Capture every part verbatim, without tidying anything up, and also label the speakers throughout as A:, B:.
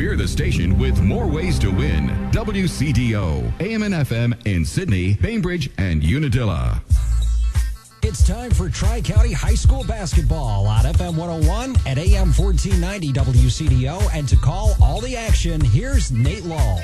A: We're the station with more ways to win. W C D O, A M and F M in Sydney, Bainbridge, and Unadilla.
B: It's time for Tri-County High School basketball on F M one oh one at A M fourteen ninety W C D O. And to call all the action, here's Nate Lull.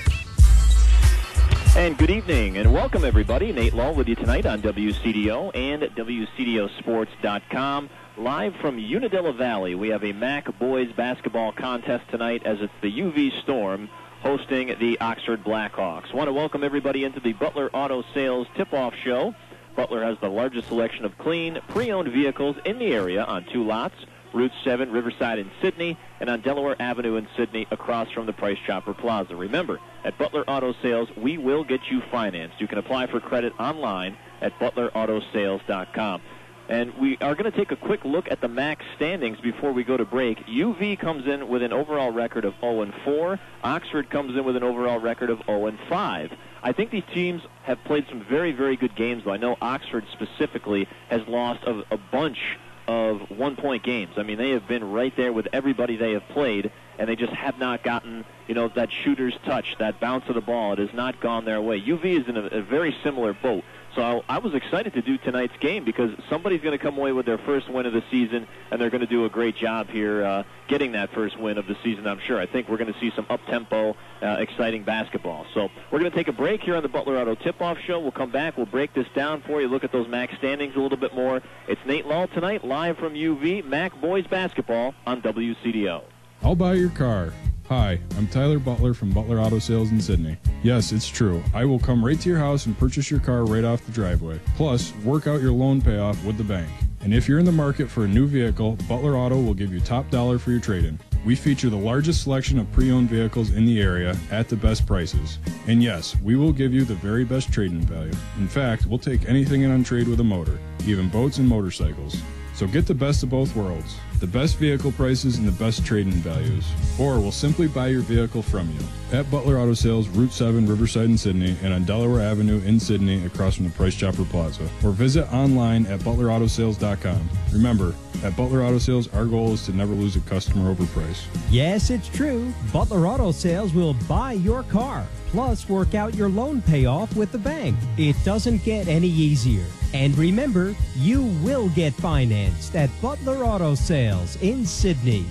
C: And good evening and welcome everybody. Nate Lull with you tonight on W C D O and W C D O sports dot com. Live from Unadilla Valley, we have a M A C boys basketball contest tonight as it's the U V Storm hosting the Oxford Blackhawks. Want to welcome everybody into the Butler Auto Sales tip-off show. Butler has the largest selection of clean, pre-owned vehicles in the area on two lots, Route seven, Riverside in Sydney, and on Delaware Avenue in Sydney across from the Price Chopper Plaza. Remember, at Butler Auto Sales, we will get you financed. You can apply for credit online at butler auto sales dot com. And we are going to take a quick look at the M A C standings before we go to break. U V comes in with an overall record of oh and four. Oxford comes in with an overall record of oh and five. I think these teams have played some very, very good games, though. I know Oxford specifically has lost a, a bunch of one-point games. I mean, they have been right there with everybody they have played, and they just have not gotten, you know, that shooter's touch, that bounce of the ball. It has not gone their way. U V is in a, a very similar boat. So I was excited to do tonight's game because somebody's going to come away with their first win of the season, and they're going to do a great job here uh, getting that first win of the season, I'm sure. I think we're going to see some up-tempo, uh, exciting basketball. So we're going to take a break here on the Butler Auto Tip-Off Show. We'll come back. We'll break this down for you, look at those M A C standings a little bit more. It's Nate Lull tonight, live from U V, M A C boys basketball on W C D O.
D: I'll buy your car. Hi, I'm Tyler Butler from Butler Auto Sales in Sydney. Yes, it's true. I will come right to your house and purchase your car right off the driveway. Plus, work out your loan payoff with the bank. And if you're in the market for a new vehicle, Butler Auto will give you top dollar for your trade-in. We feature the largest selection of pre-owned vehicles in the area at the best prices. And yes, we will give you the very best trade-in value. In fact, we'll take anything in on trade with a motor, even boats and motorcycles. So get the best of both worlds, the best vehicle prices and the best trade-in values. Or we'll simply buy your vehicle from you. At Butler Auto Sales, Route seven, Riverside in Sydney, and on Delaware Avenue in Sydney across from the Price Chopper Plaza. Or visit online at butler auto sales dot com. Remember, at Butler Auto Sales, our goal is to never lose a customer over price.
E: Yes, it's true. Butler Auto Sales will buy your car, plus work out your loan payoff with the bank. It doesn't get any easier. And remember, you will get financed at Butler Auto Sales in Sydney.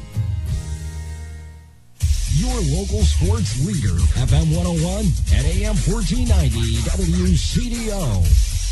B: Your local sports leader, F M one oh one and A M fourteen ninety W C D O.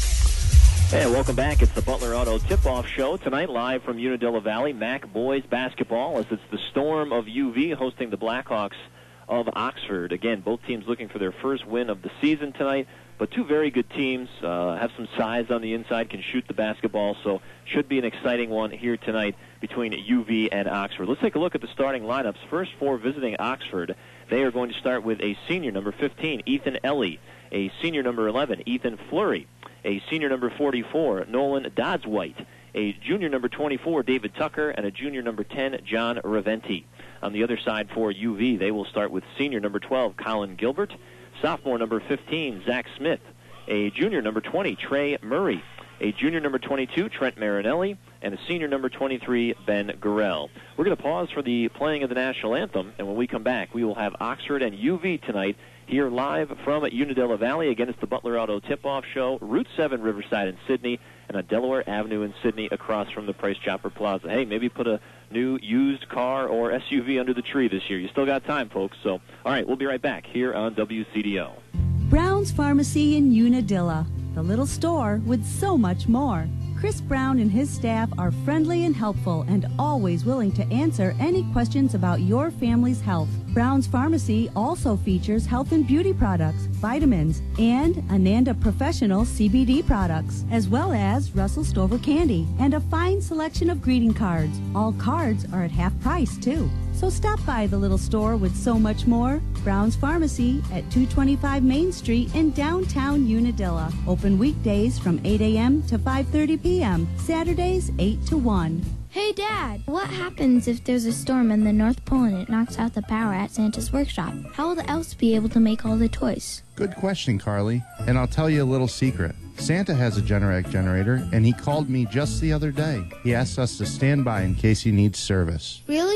C: Hey, welcome back. It's the Butler Auto Tip-Off Show tonight, live from Unadilla Valley. M A C boys basketball as it's the Storm of U V hosting the Blackhawks of Oxford. Again, both teams looking for their first win of the season tonight, but two very good teams, uh, have some size on the inside, can shoot the basketball, so should be an exciting one here tonight between U V and Oxford. Let's take a look at the starting lineups. First, for visiting Oxford, they are going to start with a senior, number fifteen, Ethan Ellie, a senior, number eleven, Ethan Fleury, a senior, number forty-four, Nolan Dodswhite, a junior, number twenty-four, David Tucker, and a junior, number ten, John Raventi. On the other side for U V, they will start with senior, number twelve, Colin Gilbert, sophomore, number fifteen, Zach Smith, a junior, number twenty, Trey Murray, a junior, number twenty-two, Trent Marinelli, and a senior, number twenty-three, Ben Gurrell. We're going to pause for the playing of the national anthem, and when we come back, we will have Oxford and U V tonight here live from Unadilla Valley. Again, it's the Butler Auto Tip-Off Show, Route seven, Riverside in Sydney, and on Delaware Avenue in Sydney across from the Price Chopper Plaza. Hey, maybe put a new used car or S U V under the tree this year. You still got time, folks. So, all right, we'll be right back here on W C D O.
F: Brown's Pharmacy in Unadilla, the little store with so much more. Chris Brown and his staff are friendly and helpful and always willing to answer any questions about your family's health. Brown's Pharmacy also features health and beauty products, vitamins, and Ananda Professional C B D products, as well as Russell Stover candy and a fine selection of greeting cards. All cards are at half price, too. So stop by the little store with so much more. Brown's Pharmacy at two twenty-five Main Street in downtown Unadilla. Open weekdays from eight a.m. to five thirty p.m., Saturdays eight to one.
G: Hey, Dad, what happens if there's a storm in the North Pole and it knocks out the power at Santa's workshop? How will the elves be able to make all the toys?
H: Good question, Carly. And I'll tell you a little secret. Santa has a Generac generator, and he called me just the other day. He asked us to stand by in case he needs service.
G: Really?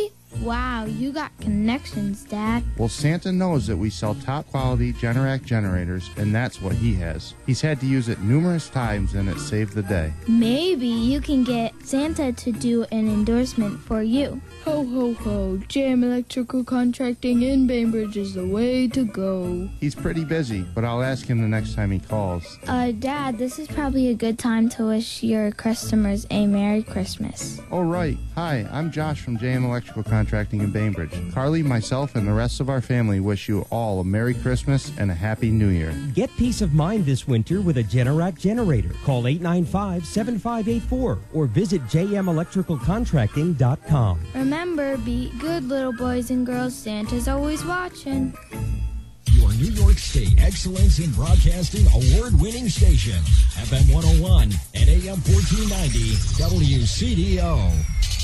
G: Wow, you got connections, Dad.
H: Well, Santa knows that we sell top-quality Generac generators, and that's what he has. He's had to use it numerous times, and it saved the day.
G: Maybe you can get Santa to do an endorsement for you.
I: Ho, ho, ho. J M Electrical Contracting in Bainbridge is the way to go.
H: He's pretty busy, but I'll ask him the next time he calls.
G: Uh, Dad, this is probably a good time to wish your customers a Merry Christmas.
H: Oh, right. Hi, I'm Josh from J M Electrical Contracting in Bainbridge. Carly, myself, and the rest of our family wish you all a Merry Christmas and a Happy New Year.
E: Get peace of mind this winter with a Generac generator. Call eight nine five, seven five eight four or visit j m electrical contracting dot com.
G: Remember, be good little boys and girls. Santa's always watching.
B: Your New York State Excellence in Broadcasting award-winning station, F M one oh one and A M fourteen ninety W C D O.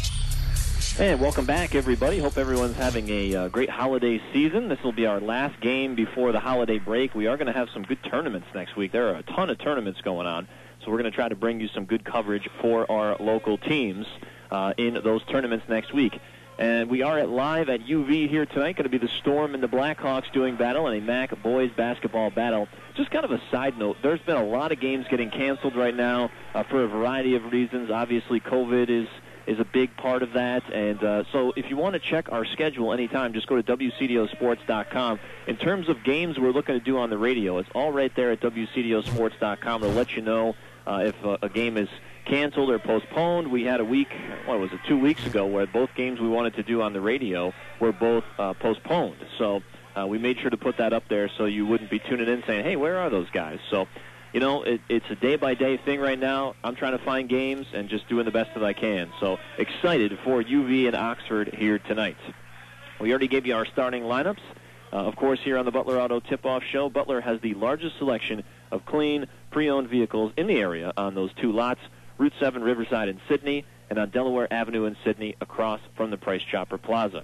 C: And welcome back, everybody. Hope everyone's having a uh, great holiday season. This will be our last game before the holiday break. We are going to have some good tournaments next week. There are a ton of tournaments going on, so we're going to try to bring you some good coverage for our local teams uh, in those tournaments next week. And we are at live at U V here tonight. Going to be the Storm and the Blackhawks doing battle in a M A C boys basketball battle. Just kind of a side note, there's been a lot of games getting canceled right now uh, for a variety of reasons. Obviously, COVID is is a big part of that. And uh, so if you want to check our schedule anytime, just go to W C D O sports dot com. In terms of games we're looking to do on the radio, it's all right there at W C D O sports dot com. It'll let you know uh, if uh, a game is canceled or postponed. We had a week, what was it, two weeks ago, where both games we wanted to do on the radio were both uh, postponed. So uh, we made sure to put that up there so you wouldn't be tuning in saying, hey, where are those guys? So, you know, it, it's a day-by-day thing right now. I'm trying to find games and just doing the best that I can. So excited for U V and Oxford here tonight. We already gave you our starting lineups. Uh, of course, here on the Butler Auto Tip-Off Show, Butler has the largest selection of clean, pre-owned vehicles in the area on those two lots, Route seven Riverside in Sydney, and on Delaware Avenue in Sydney across from the Price Chopper Plaza.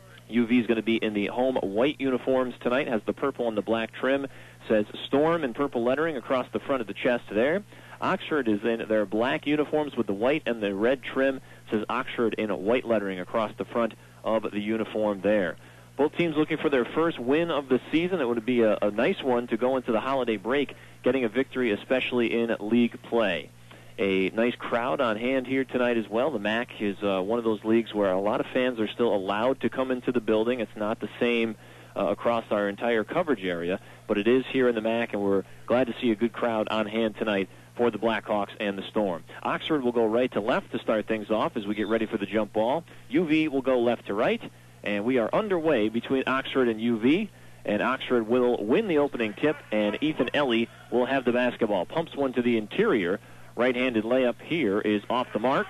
C: U V is going to be in the home white uniforms tonight, has the purple and the black trim, says Storm in purple lettering across the front of the chest there. Oxford is in their black uniforms with the white and the red trim, says Oxford in white lettering across the front of the uniform there. Both teams looking for their first win of the season. It would be a, a nice one to go into the holiday break, getting a victory, especially in league play. A nice crowd on hand here tonight as well. The M A C is uh, one of those leagues where a lot of fans are still allowed to come into the building. It's not the same uh, across our entire coverage area, but it is here in the M A C, and we're glad to see a good crowd on hand tonight for the Blackhawks and the Storm. Oxford will go right to left to start things off as we get ready for the jump ball. U V will go left to right, and we are underway between Oxford and U V. And Oxford will win the opening tip, and Ethan Ellie will have the basketball. Pumps one to the interior. Right-handed layup here is off the mark.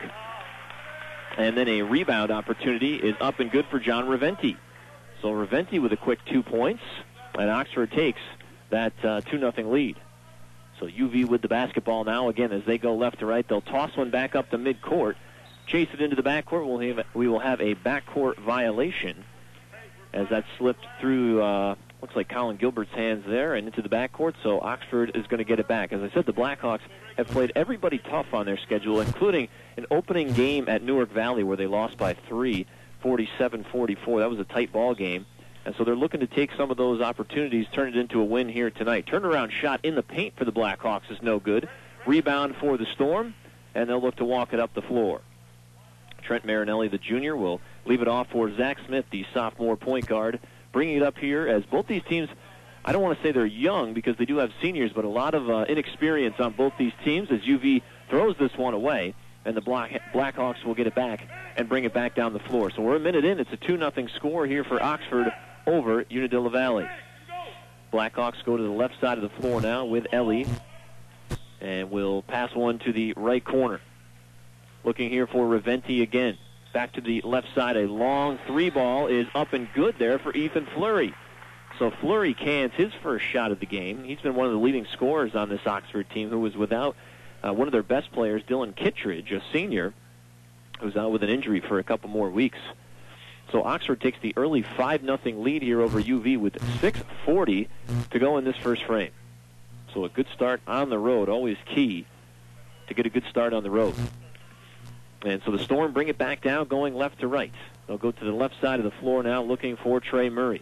C: And then a rebound opportunity is up and good for John Reventi. So Reventi with a quick two points, and Oxford takes that uh, two nothing lead. So U V with the basketball now. Again, as they go left to right, they'll toss one back up to midcourt, chase it into the backcourt. We'll have, we will have a backcourt violation as that slipped through, uh, looks like Colin Gilbert's hands there and into the backcourt, so Oxford is going to get it back. As I said, the Blackhawks have played everybody tough on their schedule, including an opening game at Newark Valley where they lost by three, forty-seven forty-four. That was a tight ball game. And so they're looking to take some of those opportunities, turn it into a win here tonight. Turnaround shot in the paint for the Blackhawks is no good. Rebound for the Storm, and they'll look to walk it up the floor. Trent Marinelli, the junior, will leave it off for Zach Smith, the sophomore point guard, bringing it up here as both these teams, I don't want to say they're young because they do have seniors, but a lot of uh, inexperience on both these teams as U V throws this one away, and the Black Blackhawks will get it back and bring it back down the floor. So we're a minute in. It's a two nothing score here for Oxford over Unadilla Valley. Blackhawks go to the left side of the floor now with Ellie, and will pass one to the right corner. Looking here for Reventi again. Back to the left side, a long three ball is up and good there for Ethan Fleury. So Fleury cans his first shot of the game. He's been one of the leading scorers on this Oxford team, who was without uh, one of their best players, Dylan Kittredge, a senior, who's out with an injury for a couple more weeks. So Oxford takes the early five nothing lead here over U V with six forty to go in this first frame. So a good start on the road, always key to get a good start on the road. And so the Storm bring it back down, going left to right. They'll go to the left side of the floor now looking for Trey Murray.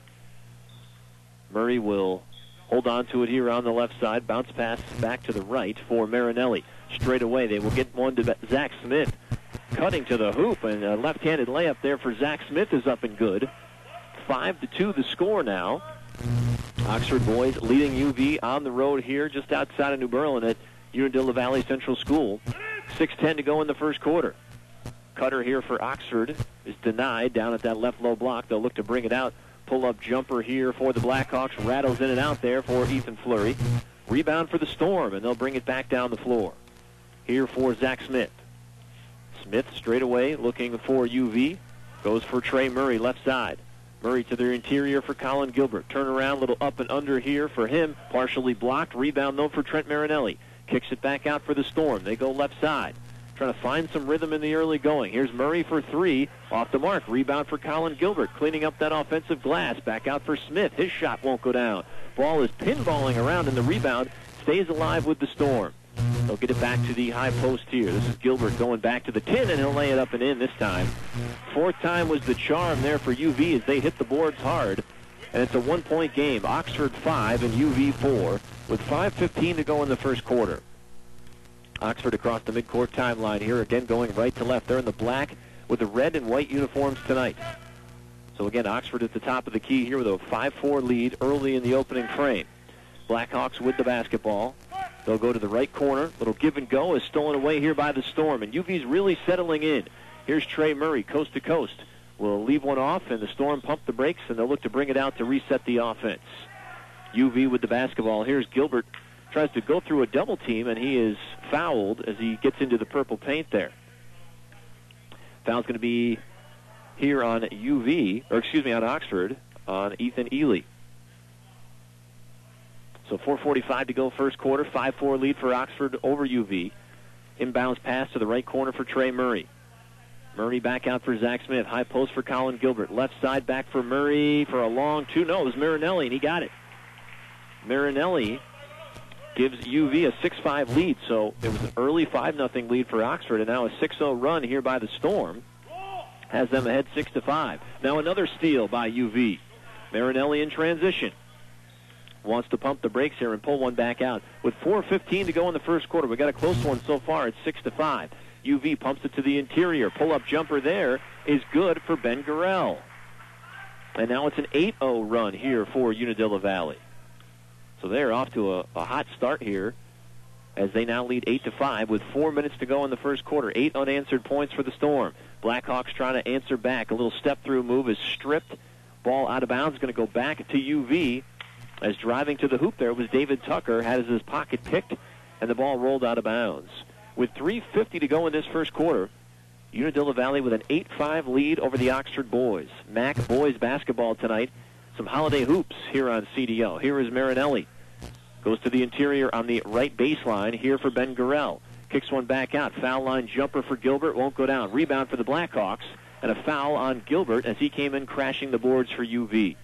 C: Murray will hold on to it here on the left side. Bounce pass back to the right for Marinelli. Straight away, they will get one to Zach Smith. Cutting to the hoop, and a left-handed layup there for Zach Smith is up and good. Five to two the score now. Oxford boys leading U V on the road here just outside of New Berlin at Unadilla Valley Central School. six ten to go in the first quarter. Cutter here for Oxford is denied down at that left low block. They'll look to bring it out. Pull-up jumper here for the Blackhawks. Rattles in and out there for Ethan Fleury. Rebound for the Storm, and they'll bring it back down the floor. Here for Zach Smith. Smith straight away looking for U V. Goes for Trey Murray left side. Murray to their interior for Colin Gilbert. Turn around, little up and under here for him. Partially blocked. Rebound, though, for Trent Marinelli. Kicks it back out for the Storm. They go left side. Trying to find some rhythm in the early going. Here's Murray for three. Off the mark. Rebound for Colin Gilbert. Cleaning up that offensive glass. Back out for Smith. His shot won't go down. Ball is pinballing around, and the rebound stays alive with the Storm. They'll get it back to the high post here. This is Gilbert going back to the tin, and he'll lay it up and in this time. Fourth time was the charm there for U V as they hit the boards hard. And it's a one-point game. Oxford five and U V four with five fifteen to go in the first quarter. Oxford across the midcourt timeline here, again going right to left. They're in the black with the red and white uniforms tonight. So again, Oxford at the top of the key here with a five four lead early in the opening frame. Blackhawks with the basketball. They'll go to the right corner. Little give and go is stolen away here by the Storm, and U V's really settling in. Here's Trey Murray, coast to coast. Will leave one off, and the Storm pump the brakes, and they'll look to bring it out to reset the offense. U V with the basketball. Here's Gilbert. Tries to go through a double team, and he is fouled as he gets into the purple paint there. Foul's going to be here on U V, or excuse me, on Oxford, on Ethan Ely. So four forty-five to go first quarter, five four lead for Oxford over U V. Inbounds pass to the right corner for Trey Murray. Murray back out for Zach Smith. High post for Colin Gilbert. Left side back for Murray for a long two. No, it was Marinelli, and he got it. Marinelli gives U V a six five lead, so it was an early five nothing lead for Oxford, and now a six oh run here by the Storm has them ahead six to five. Now another steal by U V. Marinelli in transition. Wants to pump the brakes here and pull one back out. With four fifteen to go in the first quarter, we got a close one so far. It's six to five. U V pumps it to the interior. Pull-up jumper there is good for Ben Gurrell. And now it's an eight oh run here for Unadilla Valley. So they're off to a, a hot start here as they now lead eight to five with four minutes to go in the first quarter. Eight unanswered points for the Storm. Blackhawks trying to answer back. A little step-through move is stripped. Ball out of bounds, going to go back to U V. As driving to the hoop there was David Tucker, had his pocket picked, and the ball rolled out of bounds. With three fifty to go in this first quarter, Unadilla Valley with an eight five lead over the Oxford boys. M A C boys basketball tonight. Some holiday hoops here on C D O. Here is Marinelli. Goes to the interior on the right baseline here for Ben Gurrell. Kicks one back out. Foul line jumper for Gilbert. Won't go down. Rebound for the Blackhawks. And a foul on Gilbert as he came in crashing the boards for U V.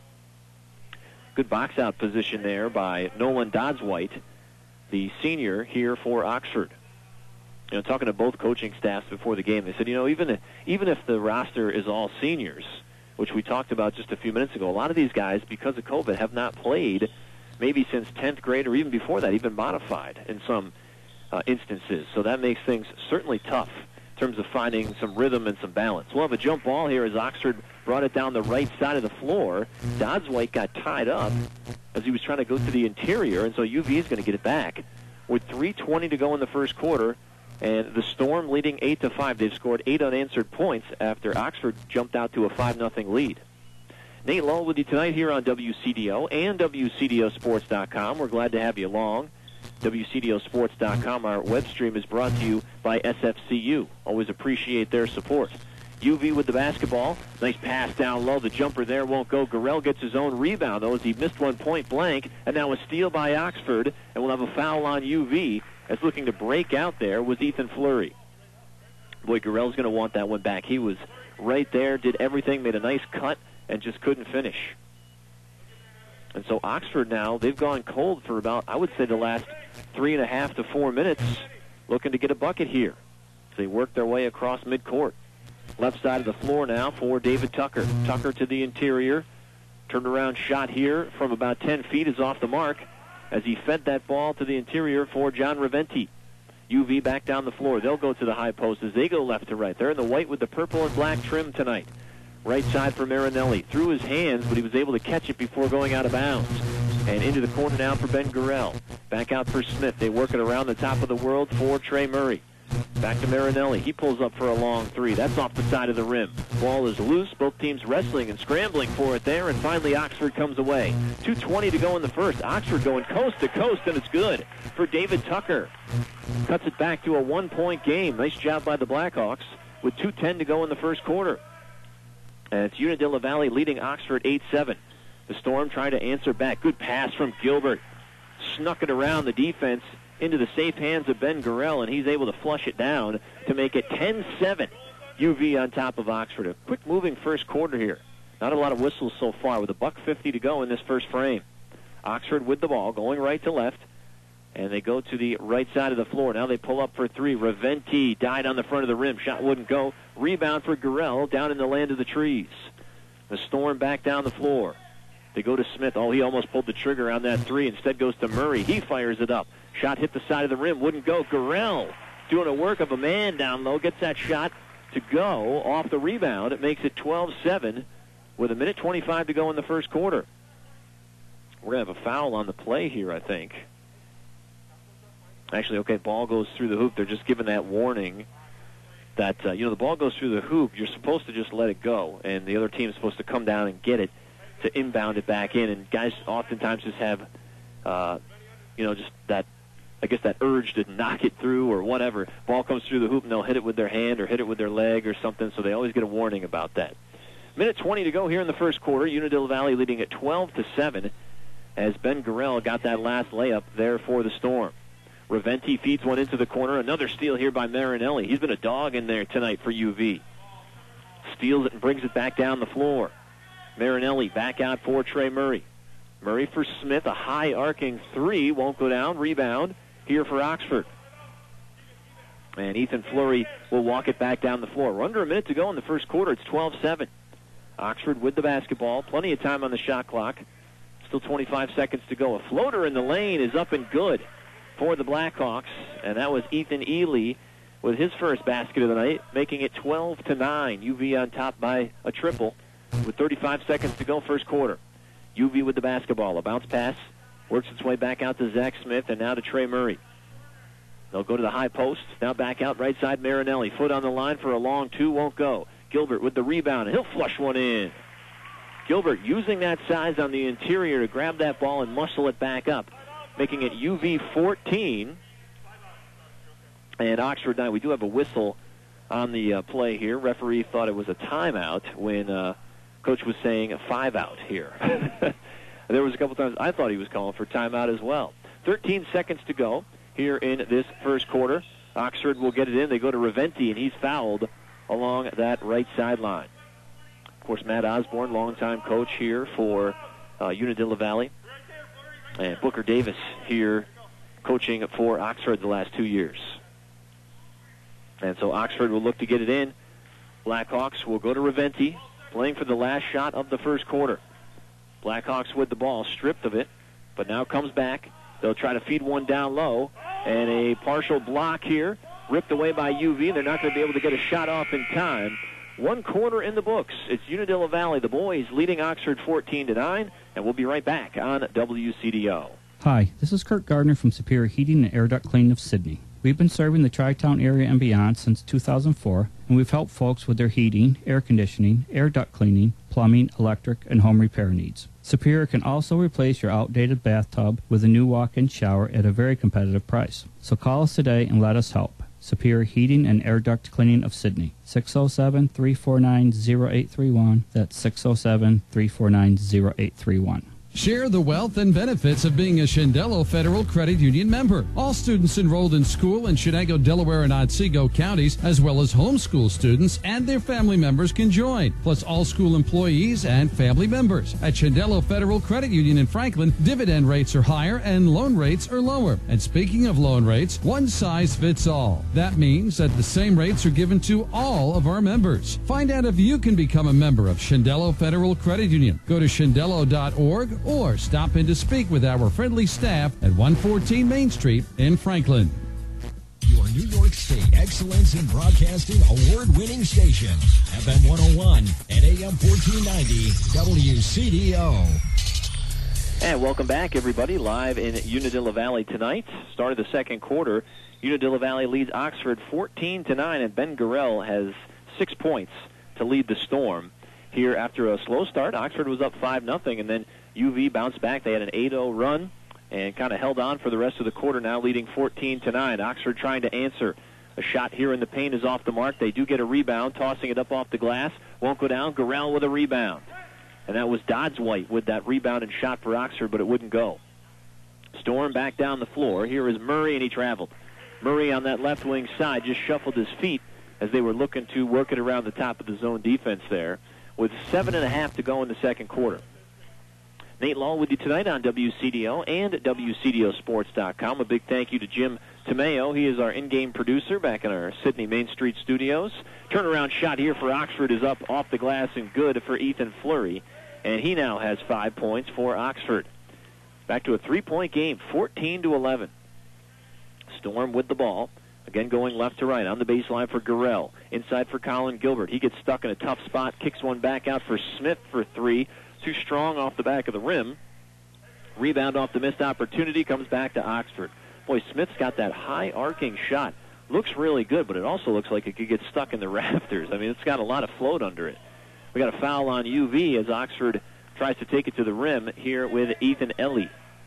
C: Good box-out position there by Nolan Dodswhite, the senior here for Oxford. You know, talking to both coaching staffs before the game, they said, you know, even if, even if the roster is all seniors, which we talked about just a few minutes ago, a lot of these guys, because of COVID, have not played maybe since tenth grade or even before that, even modified in some uh, instances. So that makes things certainly tough in terms of finding some rhythm and some balance. We'll have a jump ball here as Oxford brought it down the right side of the floor. Dodswhite got tied up as he was trying to go to the interior, and so U V is going to get it back. With three twenty to go in the first quarter, and the Storm leading eight to five. They've scored eight unanswered points after Oxford jumped out to a five nothing lead. Nate Lowell with you tonight here on W C D O and W C D O Sports dot com. We're glad to have you along. W C D O Sports dot com, our web stream, is brought to you by S F C U. Always appreciate their support. U V with the basketball. Nice pass down low. The jumper there won't go. Gurrell gets his own rebound, though, as he missed one point blank. And now a steal by Oxford, and we'll have a foul on U V, as looking to break out there was Ethan Fleury. Boy, Gurrell's going to want that one back. He was right there, did everything, made a nice cut, and just couldn't finish. And so Oxford now, they've gone cold for about, I would say, the last three and a half to four minutes, looking to get a bucket here. They work their way across midcourt. Left side of the floor now for David Tucker. Tucker to the interior. Turned around shot here from about ten feet is off the mark as he fed that ball to the interior for John Raventi. U V back down the floor. They'll go to the high post as they go left to right. They're in the white with the purple and black trim tonight. Right side for Marinelli. Through his hands, but he was able to catch it before going out of bounds. And into the corner now for Ben Gurrell. Back out for Smith. They work it around the top of the world for Trey Murray. Back to Marinelli. He pulls up for a long three. That's off the side of the rim. Ball is loose. Both teams wrestling and scrambling for it there. And finally, Oxford comes away. two twenty to go in the first. Oxford going coast to coast, and it's good for David Tucker. Cuts it back to a one-point game. Nice job by the Blackhawks with two ten to go in the first quarter. And it's Unadilla Valley leading Oxford eight seven. The Storm trying to answer back. Good pass from Gilbert. Snuck it around the defense into the safe hands of Ben Gurrell, and he's able to flush it down to make it ten seven. U V on top of Oxford. A quick moving first quarter here. Not a lot of whistles so far with a buck fifty to go in this first frame. Oxford with the ball, going right to left, and they go to the right side of the floor. Now they pull up for three. Raventi died on the front of the rim. Shot wouldn't go. Rebound for Gurrell down in the land of the trees. The Storm back down the floor. They go to Smith. Oh, he almost pulled the trigger on that three. Instead goes to Murray. He fires it up. Shot hit the side of the rim. Wouldn't go. Gurrell doing a work of a man down low. Gets that shot to go off the rebound. It makes it twelve seven with a minute twenty-five to go in the first quarter. We're going to have a foul on the play here, I think. Actually, okay, ball goes through the hoop. They're just giving that warning that, uh, you know, the ball goes through the hoop. You're supposed to just let it go, and the other team is supposed to come down and get it to inbound it back in. And guys oftentimes just have, uh, you know, just that, I guess that urge to knock it through or whatever. Ball comes through the hoop, and they'll hit it with their hand or hit it with their leg or something, so they always get a warning about that. Minute twenty to go here in the first quarter. Unadilla Valley leading at twelve to seven as Ben Gurrell got that last layup there for the Storm. Raventi feeds one into the corner. Another steal here by Marinelli. He's been a dog in there tonight for U V. Steals it and brings it back down the floor. Marinelli back out for Trey Murray. Murray for Smith. A high arcing three. Won't go down. Rebound here for Oxford. And Ethan Fleury will walk it back down the floor. We're under a minute to go in the first quarter. It's twelve seven. Oxford with the basketball. Plenty of time on the shot clock. Still twenty-five seconds to go. A floater in the lane is up and good for the Blackhawks, and that was Ethan Ely with his first basket of the night, making it twelve to nine. U V on top by a triple with thirty-five seconds to go first quarter. U V with the basketball. A bounce pass works its way back out to Zach Smith and now to Trey Murray. They'll go to the high post. Now back out right side Marinelli. Foot on the line for a long two. Won't go. Gilbert with the rebound, and he'll flush one in. Gilbert using that size on the interior to grab that ball and muscle it back up, making it U V fourteen. And Oxford nine. We do have a whistle on the uh, play here. Referee thought it was a timeout when uh, Coach was saying a five out here. There was a couple times I thought he was calling for timeout as well. thirteen seconds to go here in this first quarter. Oxford will get it in. They go to Raventi, and he's fouled along that right sideline. Of course, Matt Osborne, longtime coach here for uh, Unadilla Valley. And Booker Davis here coaching for Oxford the last two years. And so Oxford will look to get it in. Blackhawks will go to Raventi, playing for the last shot of the first quarter. Blackhawks with the ball, stripped of it, but now comes back. They'll try to feed one down low, and a partial block here, ripped away by U V. They're not going to be able to get a shot off in time. One quarter in the books. It's Unadilla Valley, the boys, leading Oxford fourteen to nine, and we'll be right back on W C D O.
J: Hi, this is Kurt Gardner from Superior Heating and Air Duct Cleaning of Sydney. We've been serving the Tri-Town area and beyond since two thousand four, and we've helped folks with their heating, air conditioning, air duct cleaning, plumbing, electric, and home repair needs. Superior can also replace your outdated bathtub with a new walk-in shower at a very competitive price. So call us today and let us help. Superior Heating and Air Duct Cleaning of Sydney, six oh seven, three four nine, oh eight three one. That's six oh seven, three four nine, oh eight three one.
K: Share the wealth and benefits of being a Shendello Federal Credit Union member. All students enrolled in school in Shenango, Delaware, and Otsego counties, as well as homeschool students and their family members can join, plus all school employees and family members. At Shendello Federal Credit Union in Franklin, dividend rates are higher and loan rates are lower. And speaking of loan rates, one size fits all. That means that the same rates are given to all of our members. Find out if you can become a member of Shendello Federal Credit Union. Go to shendello dot org or stop in to speak with our friendly staff at one fourteen Main Street in Franklin.
B: Your New York State Excellence in Broadcasting award-winning station, F M one oh one and A M fourteen ninety W C D O.
C: And welcome back, everybody, live in Unadilla Valley tonight. Start of the second quarter, Unadilla Valley leads Oxford fourteen to nine, and Ben Garrell has six points to lead the Storm. Here, after a slow start, Oxford was up five nothing, and then U V bounced back. They had an eight oh run and kind of held on for the rest of the quarter, now leading fourteen to nine. Oxford trying to answer. A shot here in the paint is off the mark. They do get a rebound, tossing it up off the glass. Won't go down. Garrell with a rebound. And that was Dodswhite with that rebound and shot for Oxford, but it wouldn't go. Storm back down the floor. Here is Murray, and he traveled. Murray on that left wing side just shuffled his feet as they were looking to work it around the top of the zone defense there, with seven and a half to go in the second quarter. Nate Law with you tonight on W C D O and W C D O Sports dot com. A big thank you to Jim Tomeo. He is our in-game producer back in our Sydney Main Street studios. Turnaround shot here for Oxford is up off the glass and good for Ethan Fleury, and he now has five points for Oxford. Back to a three-point game, fourteen to eleven. Storm with the ball. Again, going left to right on the baseline for Garrell. Inside for Colin Gilbert. He gets stuck in a tough spot, kicks one back out for Smith for three. Too strong off the back of the rim. Rebound off the missed opportunity, comes back to Oxford. Boy, Smith's got that high arcing shot. Looks really good, but it also looks like it could get stuck in the rafters. I mean, it's got a lot of float under it. We got a foul on U V as Oxford tries to take it to the rim here with Ethan Ellie.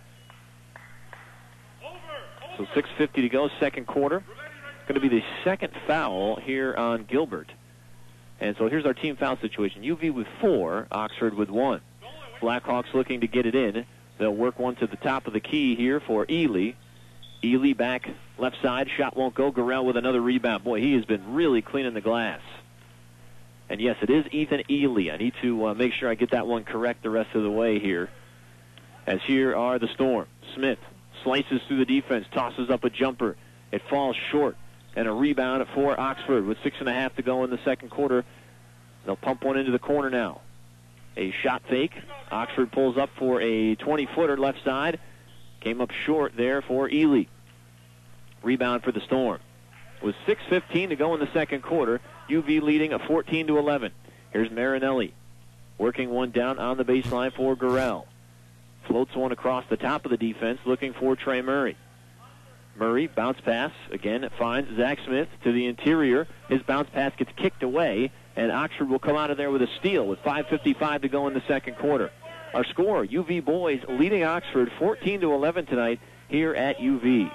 C: So six fifty to go, second quarter. Going to be the second foul here on Gilbert. And so here's our team foul situation. U V with four, Oxford with one. Blackhawks looking to get it in. They'll work one to the top of the key here for Ely. Ely back left side. Shot won't go. Garrell with another rebound. Boy, he has been really cleaning the glass. And yes, it is Ethan Ely. I need to uh, make sure I get that one correct the rest of the way here. As here are the Storm. Smith slices through the defense, tosses up a jumper. It falls short. And a rebound for Oxford with six and a half to go in the second quarter. They'll pump one into the corner now. A shot fake. Oxford pulls up for a twenty-footer left side. Came up short there for Ely. Rebound for the Storm. With six fifteen to go in the second quarter, U V leading a fourteen to eleven. Here's Marinelli working one down on the baseline for Garrell. Floats one across the top of the defense, looking for Trey Murray. Murray, bounce pass, again, finds Zach Smith to the interior. His bounce pass gets kicked away, and Oxford will come out of there with a steal with five fifty-five to go in the second quarter. Our score, U V boys leading Oxford fourteen to eleven tonight here at U V.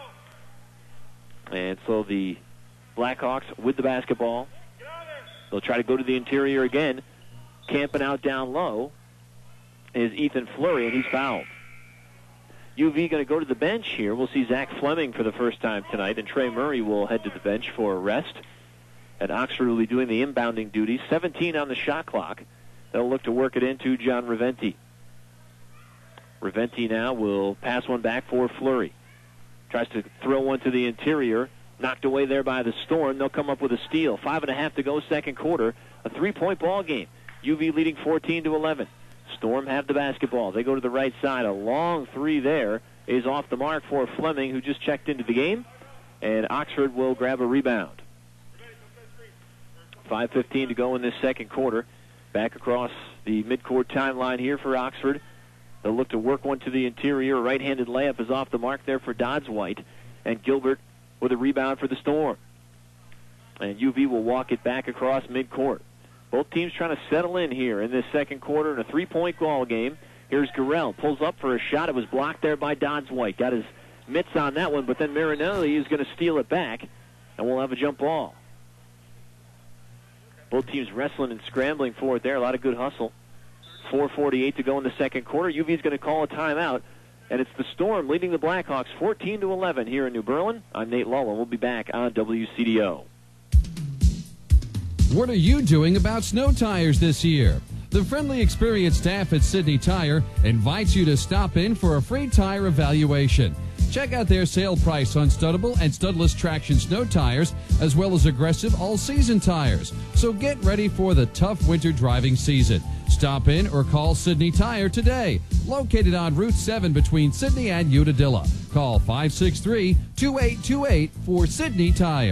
C: And so the Blackhawks with the basketball. They'll try to go to the interior again. Camping out down low is Ethan Fleury, and he's fouled. U V going to go to the bench here. We'll see Zach Fleming for the first time tonight, and Trey Murray will head to the bench for a rest. And Oxford will be doing the inbounding duties. seventeen on the shot clock. They'll look to work it into John Reventi. Reventi now will pass one back for Fleury. Tries to throw one to the interior. Knocked away there by the Storm. They'll come up with a steal. Five and a half to go, second quarter. A three-point ball game. U V leading fourteen to eleven. Storm have the basketball. They go to the right side. A long three there is off the mark for Fleming, who just checked into the game. And Oxford will grab a rebound. five fifteen to go in this second quarter. Back across the midcourt timeline here for Oxford. They'll look to work one to the interior. A right-handed layup is off the mark there for Dodswhite. And Gilbert with a rebound for the Storm. And U V will walk it back across midcourt. Both teams trying to settle in here in this second quarter in a three-point ball game. Here's Garrell. Pulls up for a shot. It was blocked there by Dodswhite. Got his mitts on that one, but then Marinelli is going to steal it back, and we'll have a jump ball. Both teams wrestling and scrambling for it there. A lot of good hustle. four forty-eight to go in the second quarter. U V's going to call a timeout, and it's the Storm leading the Blackhawks fourteen to eleven here in New Berlin. I'm Nate Lawler. We'll be back on W C D O.
K: What are you doing about snow tires this year? The friendly, experienced staff at Sydney Tire invites you to stop in for a free tire evaluation. Check out their sale price on studdable and studless traction snow tires, as well as aggressive all-season tires. So get ready for the tough winter driving season. Stop in or call Sydney Tire today. Located on Route seven between Sydney and Unadilla. Call five six three, two eight two eight for Sydney Tire.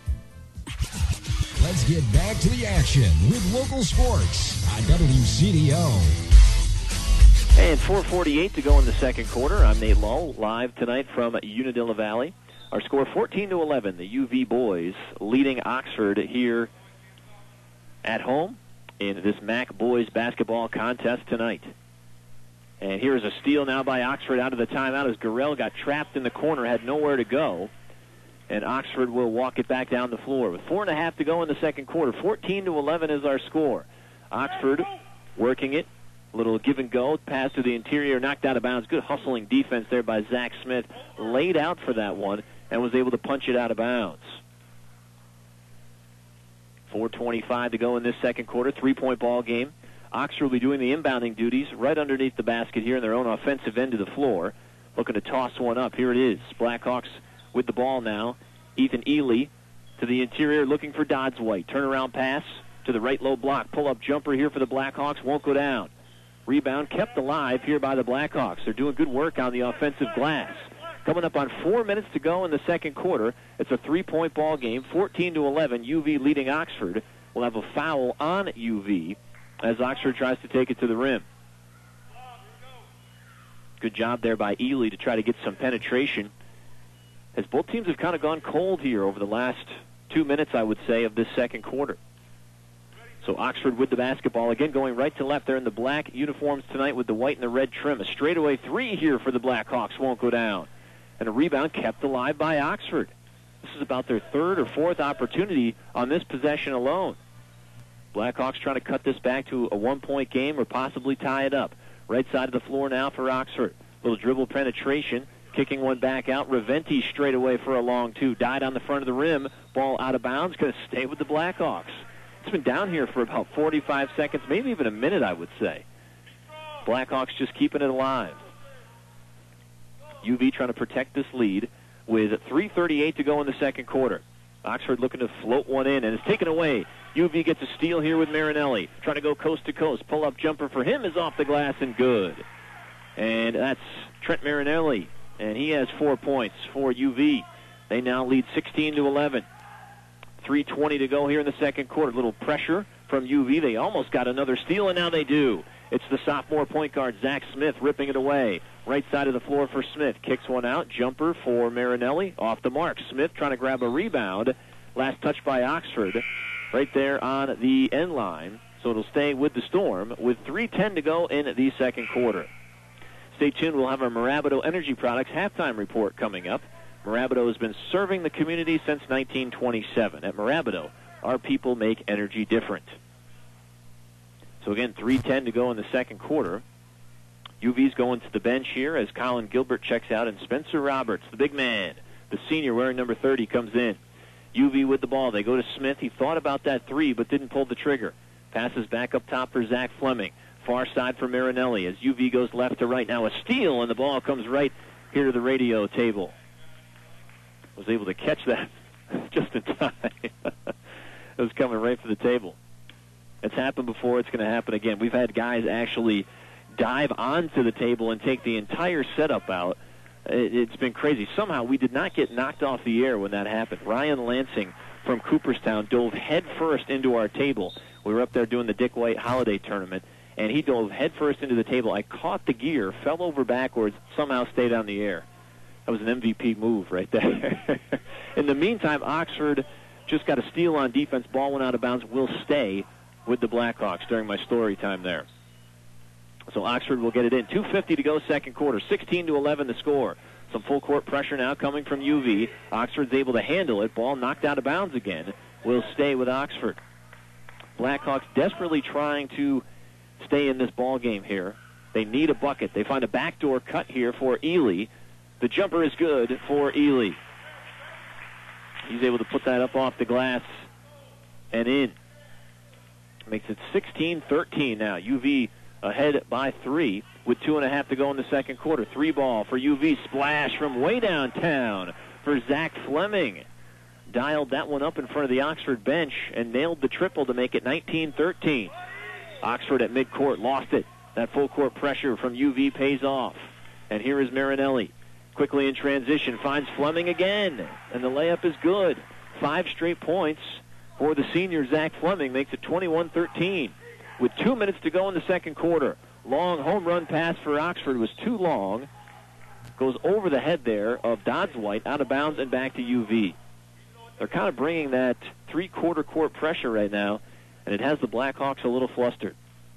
B: Let's get back to the action with local sports on W C D O.
C: And four forty-eight to go in the second quarter. I'm Nate Lull, live tonight from Unadilla Valley. Our score fourteen to eleven. The U V boys leading Oxford here at home in this M A C boys basketball contest tonight. And here is a steal now by Oxford out of the timeout as Gurrell got trapped in the corner, had nowhere to go. And Oxford will walk it back down the floor. With four and a half to go in the second quarter. fourteen to eleven is our score. Oxford working it. A little give and go. Pass to the interior, knocked out of bounds. Good hustling defense there by Zach Smith. Laid out for that one and was able to punch it out of bounds. four twenty-five to go in this second quarter. Three-point ball game. Oxford will be doing the inbounding duties right underneath the basket here in their own offensive end of the floor. Looking to toss one up. Here it is. Blackhawks with the ball now. Ethan Ely to the interior looking for Dodswhite. Turnaround pass to the right low block. Pull-up jumper here for the Blackhawks. Won't go down. Rebound kept alive here by the Blackhawks. They're doing good work on the offensive glass. Coming up on four minutes to go in the second quarter. It's a three-point ball game. fourteen to eleven. U V leading Oxford. We'll have a foul on U V as Oxford tries to take it to the rim. Good job there by Ely to try to get some penetration, as both teams have kind of gone cold here over the last two minutes, I would say, of this second quarter. So Oxford with the basketball again, going right to left. They're in the black uniforms tonight with the white and the red trim. A straightaway three here for the Blackhawks won't go down. And a rebound kept alive by Oxford. This is about their third or fourth opportunity on this possession alone. Blackhawks trying to cut this back to a one-point game or possibly tie it up. Right side of the floor now for Oxford. Little dribble penetration. Kicking one back out. Reventi straight away for a long two. Died on the front of the rim. Ball out of bounds. Going to stay with the Blackhawks. It's been down here for about forty-five seconds, maybe even a minute, I would say. Blackhawks just keeping it alive. U V trying to protect this lead with three thirty-eight to go in the second quarter. Oxford looking to float one in, and it's taken away. U V gets a steal here with Marinelli. Trying to go coast to coast. Pull-up jumper for him is off the glass and good. And that's Trent Marinelli, and he has four points for U V. They now lead sixteen to eleven. three twenty to go here in the second quarter. A little pressure from U V. They almost got another steal, and now they do. It's the sophomore point guard, Zach Smith, ripping it away. Right side of the floor for Smith. Kicks one out. Jumper for Marinelli. Off the mark. Smith trying to grab a rebound. Last touch by Oxford. Right there on the end line. So it'll stay with the Storm with three ten to go in the second quarter. Stay tuned. We'll have our Marabito Energy Products halftime report coming up. Marabito has been serving the community since nineteen twenty-seven. At Marabito, our people make energy different. So again, three ten to go in the second quarter. U V's going to the bench here as Colin Gilbert checks out, and Spencer Roberts, the big man, the senior wearing number thirty, comes in. U V with the ball. They go to Smith. He thought about that three, but didn't pull the trigger. Passes back up top for Zach Fleming. Far side for Marinelli as U V goes left to right. Now a steal, and the ball comes right here to the radio table. Was able to catch that just in time. It was coming right for the table. It's happened before. It's going to happen again. We've had guys actually dive onto the table and take the entire setup out. It's been crazy. Somehow we did not get knocked off the air when that happened. Ryan Lansing from Cooperstown dove head first into our table. We were up there doing the Dick White Holiday Tournament, and he dove head first into the table. I caught the gear, fell over backwards, somehow stayed on the air. That was an M V P move right there. In the meantime, Oxford just got a steal on defense. Ball went out of bounds. Will stay with the Blackhawks during my story time there. So Oxford will get it in. two fifty to go second quarter. sixteen to eleven the score. Some full court pressure now coming from U V. Oxford's able to handle it. Ball knocked out of bounds again. Will stay with Oxford. Blackhawks desperately trying to stay in this ball game here. They need a bucket. They find a backdoor cut here for Ely. The jumper is good for Ely. He's able to put that up off the glass and in. Makes it sixteen thirteen now. U V ahead by three with two and a half to go in the second quarter. Three ball for U V. Splash from way downtown for Zach Fleming. Dialed that one up in front of the Oxford bench and nailed the triple to make it nineteen thirteen. Oxford at midcourt lost it. That full court pressure from U V pays off. And here is Marinelli. Quickly in transition, finds Fleming again. And the layup is good. Five straight points for the senior Zach Fleming. Makes it twenty-one thirteen. With two minutes to go in the second quarter. Long home run pass for Oxford was too long. Goes over the head there of Dodswhite, out of bounds and back to U V. They're kind of bringing that three-quarter court pressure right now, and it has the Blackhawks a little flustered.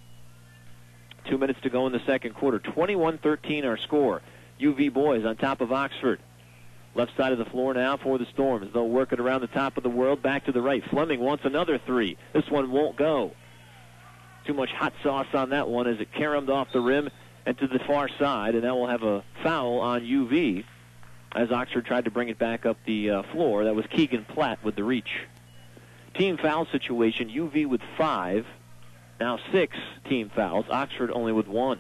C: Two minutes to go in the second quarter. twenty-one thirteen our score. U V boys on top of Oxford. Left side of the floor now for the Storm as they'll work it around the top of the world. Back to the right. Fleming wants another three. This one won't go. Too much hot sauce on that one as it caromed off the rim and to the far side, and that will have a foul on U V as Oxford tried to bring it back up the uh, floor. That was Keegan Platt with the reach. Team foul situation, U V with five. Now six team fouls. Oxford only with one.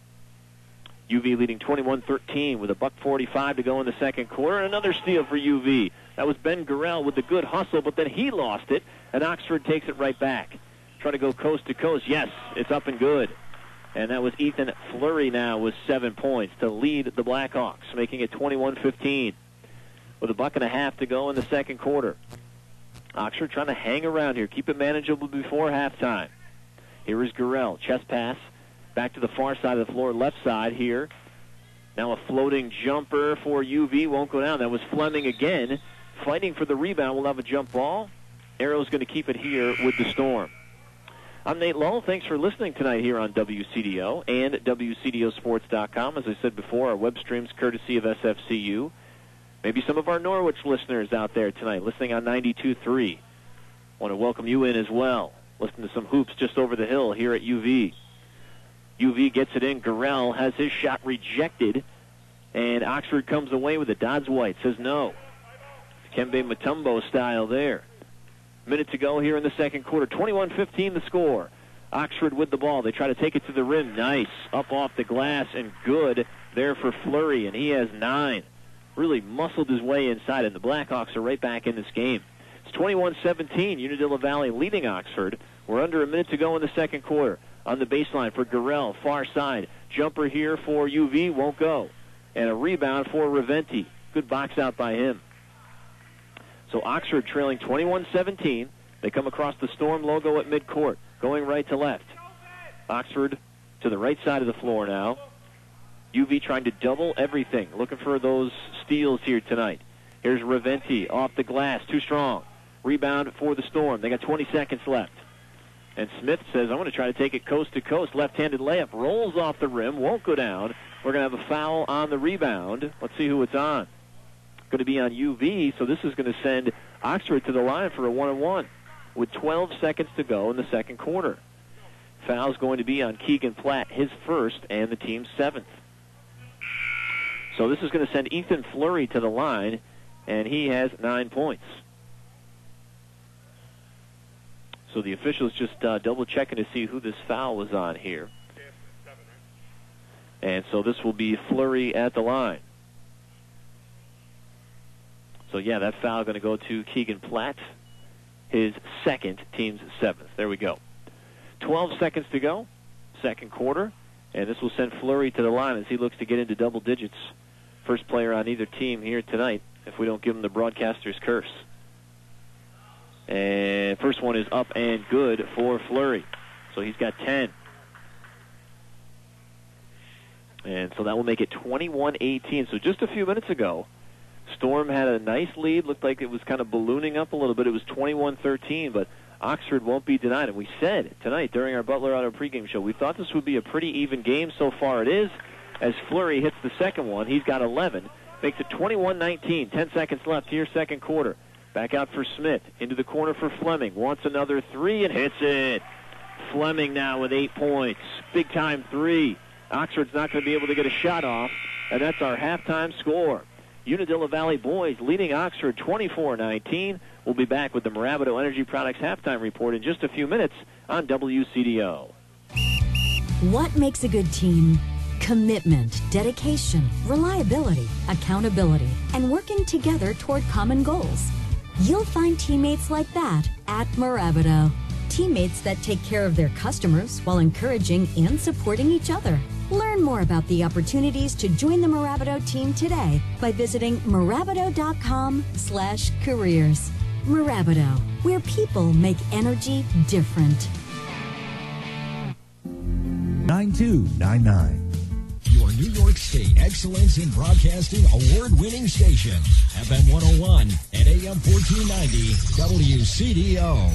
C: U V leading twenty-one thirteen with a buck forty-five to go in the second quarter. Another steal for U V. That was Ben Gurrell with the good hustle, but then he lost it, and Oxford takes it right back. Trying to go coast to coast. Yes, it's up and good. And that was Ethan Fleury now with seven points to lead the Blackhawks, making it twenty-one fifteen. With a buck and a half to go in the second quarter. Oxford trying to hang around here, keep it manageable before halftime. Here is Gurrell. Chest pass. Back to the far side of the floor, left side here. Now a floating jumper for U V. Won't go down. That was Fleming again. Fighting for the rebound. We'll have a jump ball. Arrow's going to keep it here with the Storm. I'm Nate Lull. Thanks for listening tonight here on W C D O and W C D O Sports dot com. As I said before, our web stream's courtesy of S F C U. Maybe some of our Norwich listeners out there tonight listening on ninety-two point three. Want to welcome you in as well. Listen to some hoops just over the hill here at U V. U V gets it in. Gurrell has his shot rejected, and Oxford comes away with it. Dodswhite says no. Kembe Mutombo style there. Minute to go here in the second quarter. twenty-one fifteen the score. Oxford with the ball. They try to take it to the rim. Nice. Up off the glass and good there for Fleury, and he has nine. Really muscled his way inside, and the Blackhawks are right back in this game. It's twenty-one seventeen. Unadilla Valley leading Oxford. We're under a minute to go in the second quarter. On the baseline for Gurrell, far side. Jumper here for U V, won't go. And a rebound for Reventi. Good box out by him. So Oxford trailing twenty-one seventeen. They come across the Storm logo at midcourt, going right to left. Oxford to the right side of the floor now. U V trying to double everything, looking for those steals here tonight. Here's Reventi off the glass, too strong. Rebound for the Storm. They got twenty seconds left. And Smith says, I'm going to try to take it coast to coast. Left-handed layup, rolls off the rim, won't go down. We're going to have a foul on the rebound. Let's see who it's on. Going to be on U V, so this is going to send Oxford to the line for a one-on-one with twelve seconds to go in the second quarter. Foul's going to be on Keegan Platt, his first and the team's seventh. So this is going to send Ethan Fleury to the line, and he has nine points. So the officials just uh, double-checking to see who this foul was on here. And so this will be Fleury at the line. So, yeah, that foul going to go to Keegan Platt, his second, team's seventh. There we go. twelve seconds to go, second quarter, and this will send Fleury to the line as he looks to get into double digits. First player on either team here tonight, if we don't give him the broadcaster's curse. And first one is up and good for Fleury. So he's got ten. And so that will make it twenty-one eighteen. So just a few minutes ago, Storm had a nice lead. Looked like it was kind of ballooning up a little bit. It was twenty-one thirteen, but Oxford won't be denied. And we said tonight during our Butler Auto pregame show, we thought this would be a pretty even game. So far it is. As Fleury hits the second one, he's got eleven. Makes it twenty-one nineteen. ten seconds left here, second quarter. Back out for Smith. Into the corner for Fleming. Wants another three and hits it. Fleming now with eight points. Big time three. Oxford's not going to be able to get a shot off, and that's our halftime score. Unadilla Valley boys leading Oxford twenty-four nineteen. We'll be back with the Marabito Energy Products halftime report in just a few minutes on W C D O.
L: What makes a good team? Commitment, dedication, reliability, accountability, and working together toward common goals. You'll find teammates like that at Marabito. Teammates that take care of their customers while encouraging and supporting each other. Learn more about the opportunities to join the Marabito team today by visiting marabito.com slash careers. Marabito, where people make energy different.
M: nine two nine nine.
B: Your New York State Excellence in Broadcasting award-winning station, F M one oh one and A M fourteen ninety W C D O.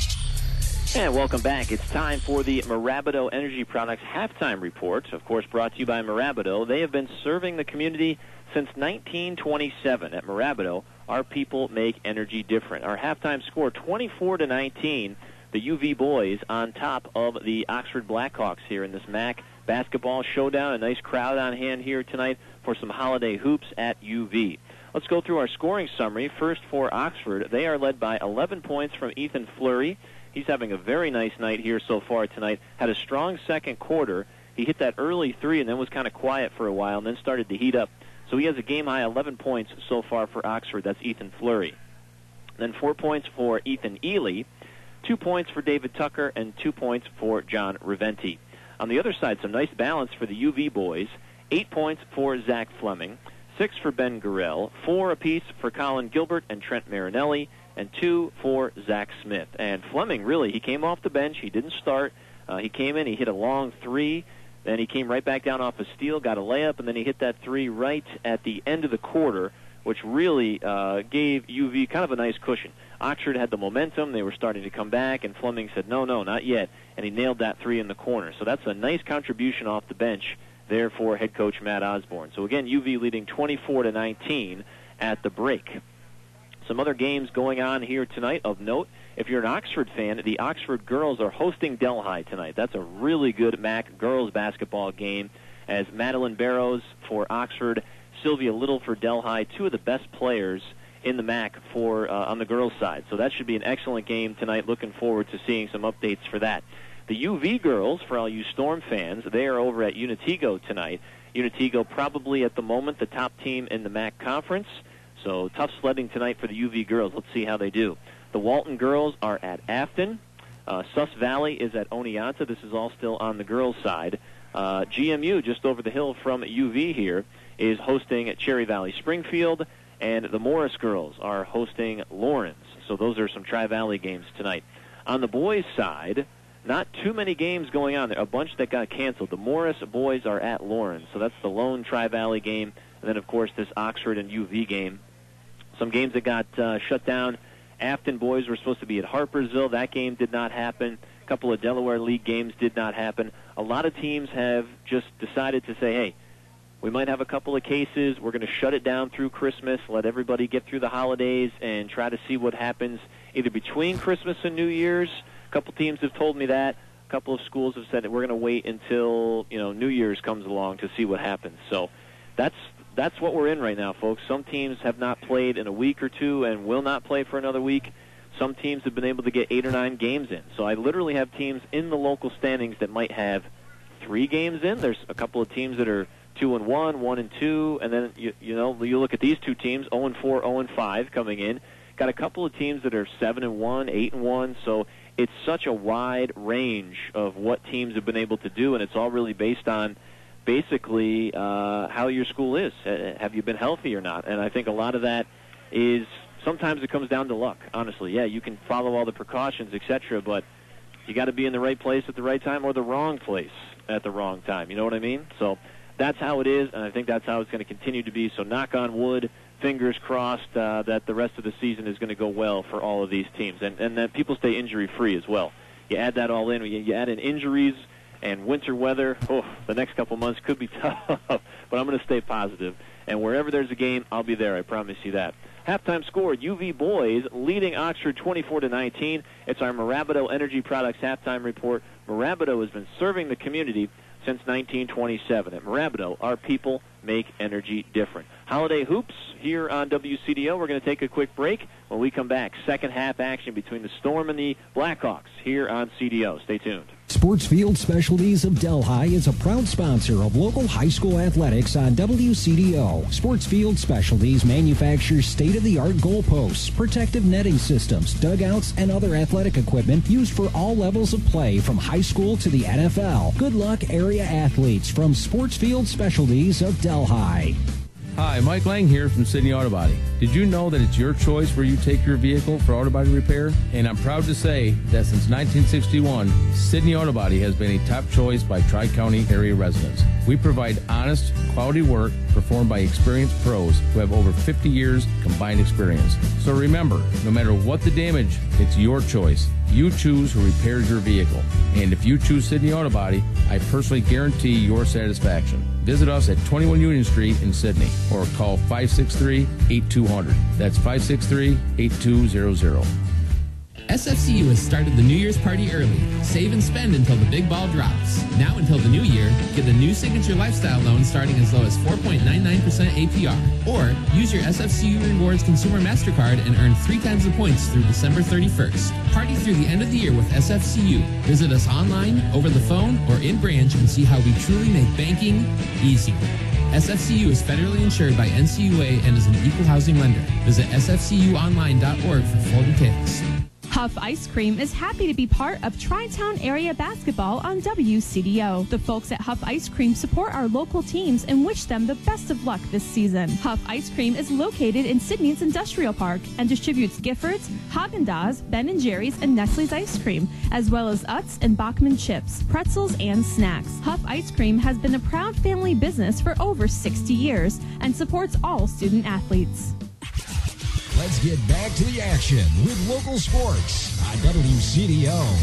C: And welcome back. It's time for the Marabito Energy Products halftime report, of course brought to you by Marabito. They have been serving the community since nineteen twenty-seven. At Marabito, our people make energy different. Our halftime score, twenty-four to nineteen. The U V boys on top of the Oxford Blackhawks here in this M A C basketball showdown. A nice crowd on hand here tonight for some holiday hoops at U V. Let's go through our scoring summary. First for Oxford, they are led by eleven points from Ethan Fleury. He's having a very nice night here so far tonight. Had a strong second quarter. He hit that early three and then was kind of quiet for a while and then started to heat up. So he has a game-high eleven points so far for Oxford. That's Ethan Fleury. Then four points for Ethan Ely, two points for David Tucker, and two points for John Riventi. On the other side, some nice balance for the U V boys. Eight points for Zach Fleming, six for Ben Gurrell, four apiece for Colin Gilbert and Trent Marinelli, and two for Zach Smith. And Fleming, really, he came off the bench. He didn't start. Uh, he came in, he hit a long three. Then he came right back down off a steal, got a layup, and then he hit that three right at the end of the quarter, which really uh, gave U V kind of a nice cushion. Oxford had the momentum. They were starting to come back, and Fleming said, no, no, not yet. And he nailed that three in the corner. So that's a nice contribution off the bench there for head coach Matt Osborne. So again, U V leading twenty-four to nineteen at the break. Some other games going on here tonight of note. If you're an Oxford fan, the Oxford girls are hosting Delhi tonight. That's a really good M A C girls basketball game, as Madeline Barrows for Oxford, Sylvia Little for Delhi, two of the best players in the M A C for uh, on the girls' side. So that should be an excellent game tonight. Looking forward to seeing some updates for that. The U V girls, for all you Storm fans, they are over at Unitigo tonight. Unitigo probably at the moment the top team in the M A C conference. So tough sledding tonight for the U V girls. Let's see how they do. The Walton girls are at Afton. Uh, Sus Valley is at Oneonta. This is all still on the girls' side. Uh, G M U, just over the hill from U V here, is hosting at Cherry Valley Springfield. And the Morris girls are hosting Lawrence. So those are some Tri-Valley games tonight. On the boys' side, not too many games going on there. A bunch that got canceled. The Morris boys are at Lawrence. So that's the lone Tri-Valley game. And then, of course, this Oxford and U V game. Some games that got uh, shut down. Afton boys were supposed to be at Harpersville. That game did not happen. A couple of Delaware League games did not happen. A lot of teams have just decided to say, hey, we might have a couple of cases. We're going to shut it down through Christmas, let everybody get through the holidays, and try to see what happens either between Christmas and New Year's. A couple teams have told me that. A couple of schools have said that we're going to wait until, you know, New Year's comes along to see what happens. So that's that's what we're in right now, folks. Some teams have not played in a week or two and will not play for another week. Some teams have been able to get eight or nine games in. So I literally have teams in the local standings that might have three games in. There's a couple of teams that are two and one, one and two, and then you you know you look at these two teams, zero and four, zero and five coming in. Got a couple of teams that are seven and one, eight and one. So it's such a wide range of what teams have been able to do, and it's all really based on basically uh, how your school is. Uh, have you been healthy or not? And I think a lot of that is sometimes it comes down to luck. Honestly, yeah, you can follow all the precautions, et cetera, but you got to be in the right place at the right time or the wrong place at the wrong time. You know what I mean? So that's how it is, and I think that's how it's going to continue to be. So knock on wood, fingers crossed uh, that the rest of the season is going to go well for all of these teams, and, and that people stay injury-free as well. You add that all in. You, you add in injuries and winter weather. Oh, the next couple months could be tough, but I'm going to stay positive. And wherever there's a game, I'll be there. I promise you that. Halftime score, U V boys leading Oxford twenty-four to nineteen. It's our Marabito Energy Products halftime report Mirabito has been serving the community since nineteen twenty-seven. At Mirabito, our people make energy different. Holiday Hoops here on W C D O. We're going to take a quick break. When we come back, second half action between the Storm and the Blackhawks here on C D O. Stay tuned.
B: Sportsfield Specialties of Delhi is a proud sponsor of local high school athletics on W C D O. Sportsfield Specialties manufactures state-of-the-art goalposts, protective netting systems, dugouts, and other athletic equipment used for all levels of play from high school to the N F L. Good luck, area athletes from Sportsfield Specialties of Delhi.
N: Hi, Mike Lang here from Sydney Auto Body. Did you know that it's your choice where you take your vehicle for auto body repair? And I'm proud to say that since nineteen sixty-one, Sydney Auto Body has been a top choice by Tri-County area residents. We provide honest, quality work performed by experienced pros who have over fifty years combined experience. So remember, no matter what the damage, it's your choice. You choose who repairs your vehicle. And if you choose Sydney Auto Body, I personally guarantee your satisfaction. Visit us at twenty-one Union Street in Sydney or call five six three, eight two zero zero. That's five six three, eight two zero zero.
O: S F C U has started the New Year's party early. Save and spend until the big ball drops. Now until the new year, get the new Signature Lifestyle loan starting as low as four point nine nine percent A P R. Or use your S F C U Rewards Consumer MasterCard and earn three times the points through December thirty-first. Party through the end of the year with S F C U. Visit us online, over the phone, or in branch and see how we truly make banking easier. S F C U is federally insured by N C U A and is an equal housing lender. Visit S F C U online dot org for full details.
P: Huff Ice Cream is happy to be part of Tri-Town Area Basketball on W C D O. The folks at Huff Ice Cream support our local teams and wish them the best of luck this season. Huff Ice Cream is located in Sydney's Industrial Park and distributes Giffords, Haagen-Dazs, Ben and Jerry's, and Nestle's ice cream, as well as Utz and Bachman chips, pretzels, and snacks. Huff Ice Cream has been a proud family business for over sixty years and supports all student athletes.
B: Let's get back to the action with local sports on W C D O.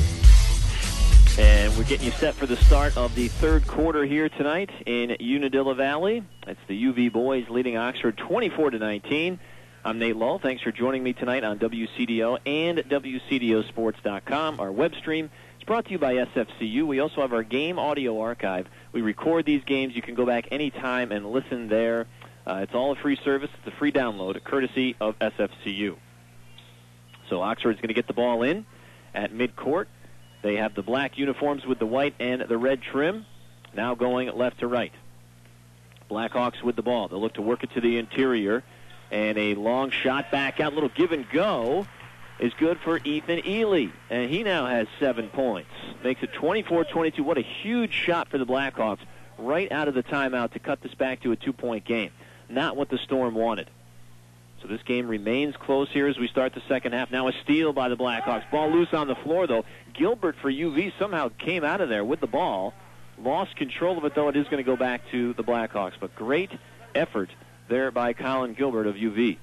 C: And we're getting you set for the start of the third quarter here tonight in Unadilla Valley. It's the U V boys leading Oxford twenty-four to nineteen. I'm Nate Lull. Thanks for joining me tonight on W C D O and W C D O sports dot com. Our web stream is brought to you by S F C U. We also have our game audio archive. We record these games. You can go back anytime and listen there. Uh, it's all a free service. It's a free download, courtesy of S F C U. So Oxford's going to get the ball in at midcourt. They have the black uniforms with the white and the red trim. Now going left to right. Blackhawks with the ball. They'll look to work it to the interior. And a long shot back out. Little give and go is good for Ethan Ely. And he now has seven points. Makes it twenty-four twenty-two. What a huge shot for the Blackhawks right out of the timeout to cut this back to a two-point game. Not what the Storm wanted. So this game remains close here as we start the second half. Now a steal by the Blackhawks. Ball loose on the floor, though. Gilbert for U V somehow came out of there with the ball. Lost control of it, though. It is going to go back to the Blackhawks. But great effort there by Colin Gilbert of U V.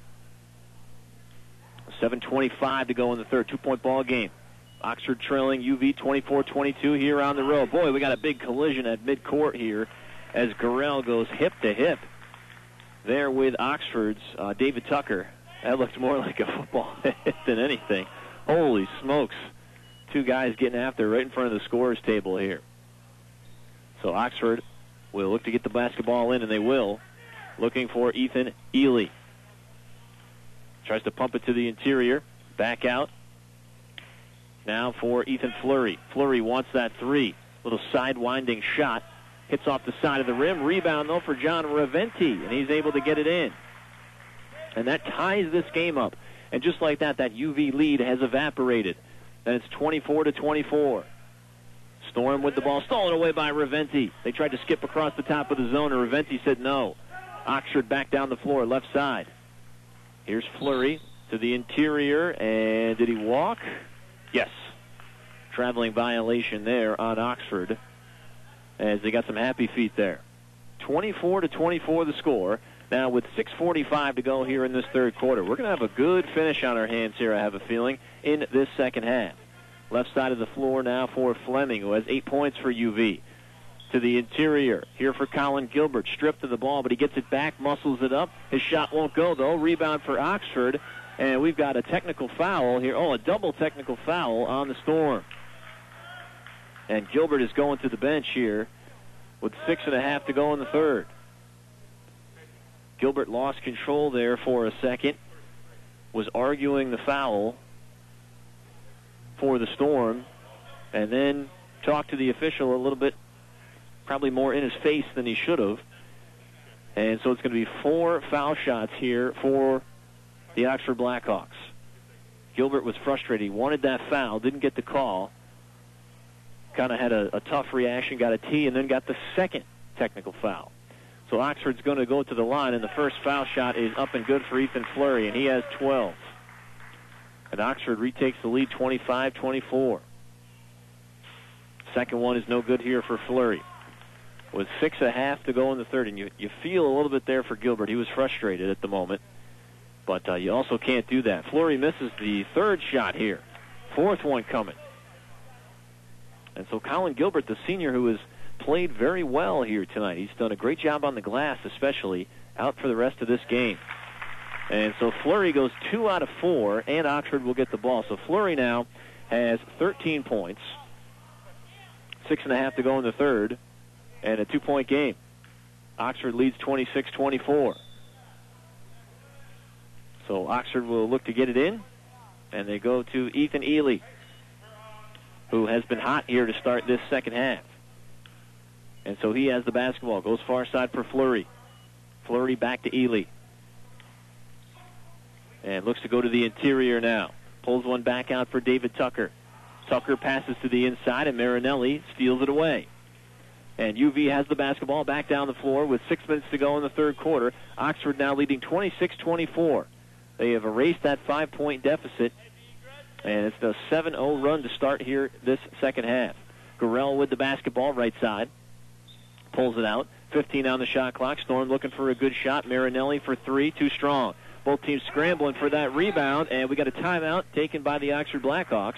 C: seven twenty-five to go in the third. Two-point ball game. Oxford trailing U V twenty-four twenty-two here on the road. Boy, we got a big collision at midcourt here as Gurrell goes hip to hip there with Oxford's uh, David Tucker. That looked more like a football hit than anything. Holy smokes. Two guys getting after right in front of the scorer's table here. So Oxford will look to get the basketball in, and they will. Looking for Ethan Ely. Tries to pump it to the interior. Back out. Now for Ethan Fleury. Fleury wants that three. Little side-winding shot. Hits off the side of the rim. Rebound, though, for John Raventi, and he's able to get it in. And that ties this game up. And just like that, that U V lead has evaporated. And it's twenty-four to twenty-four. Storm with the ball. Stolen away by Raventi. They tried to skip across the top of the zone, and Raventi said no. Oxford back down the floor, left side. Here's Fleury to the interior, and did he walk? Yes. Traveling violation there on Oxford, as they got some happy feet there. twenty-four to twenty-four the score. Now with six forty-five to go here in this third quarter. We're going to have a good finish on our hands here, I have a feeling, in this second half. Left side of the floor now for Fleming, who has eight points for U V. To the interior, here for Colin Gilbert. Stripped of the ball, but he gets it back, muscles it up. His shot won't go, though. Rebound for Oxford. And we've got a technical foul here. Oh, a double technical foul on the Storm. And Gilbert is going to the bench here with six and a half to go in the third. Gilbert lost control there for a second, was arguing the foul for the Storm, and then talked to the official a little bit, probably more in his face than he should have. And so it's going to be four foul shots here for the Oxford Blackhawks. Gilbert was frustrated. He wanted that foul, didn't get the call. Kind of had a, a tough reaction, got a tee, and then got the second technical foul. So Oxford's going to go to the line, and the first foul shot is up and good for Ethan Fleury, and he has twelve. And Oxford retakes the lead twenty-five twenty-four. Second one is no good here for Fleury. With six and a half to go in the third, and you, you feel a little bit there for Gilbert. He was frustrated at the moment, but uh, you also can't do that. Fleury misses the third shot here. Fourth one coming. And so Colin Gilbert, the senior who has played very well here tonight, he's done a great job on the glass especially, out for the rest of this game. And so Fleury goes two out of four, and Oxford will get the ball. So Fleury now has thirteen points, six and a half to go in the third, and a two-point game. Oxford leads twenty-six twenty-four. So Oxford will look to get it in, and they go to Ethan Ely, who has been hot here to start this second half. And so he has the basketball. Goes far side for Fleury. Fleury back to Ely. And looks to go to the interior now. Pulls one back out for David Tucker. Tucker passes to the inside, and Marinelli steals it away. And U V has the basketball back down the floor with six minutes to go in the third quarter. Oxford now leading twenty-six twenty-four. They have erased that five-point deficit, and it's the seven oh run to start here this second half. Gurrell with the basketball, right side. Pulls it out. fifteen on the shot clock. Storm looking for a good shot. Marinelli for three, too strong. Both teams scrambling for that rebound, and we got a timeout taken by the Oxford Blackhawks.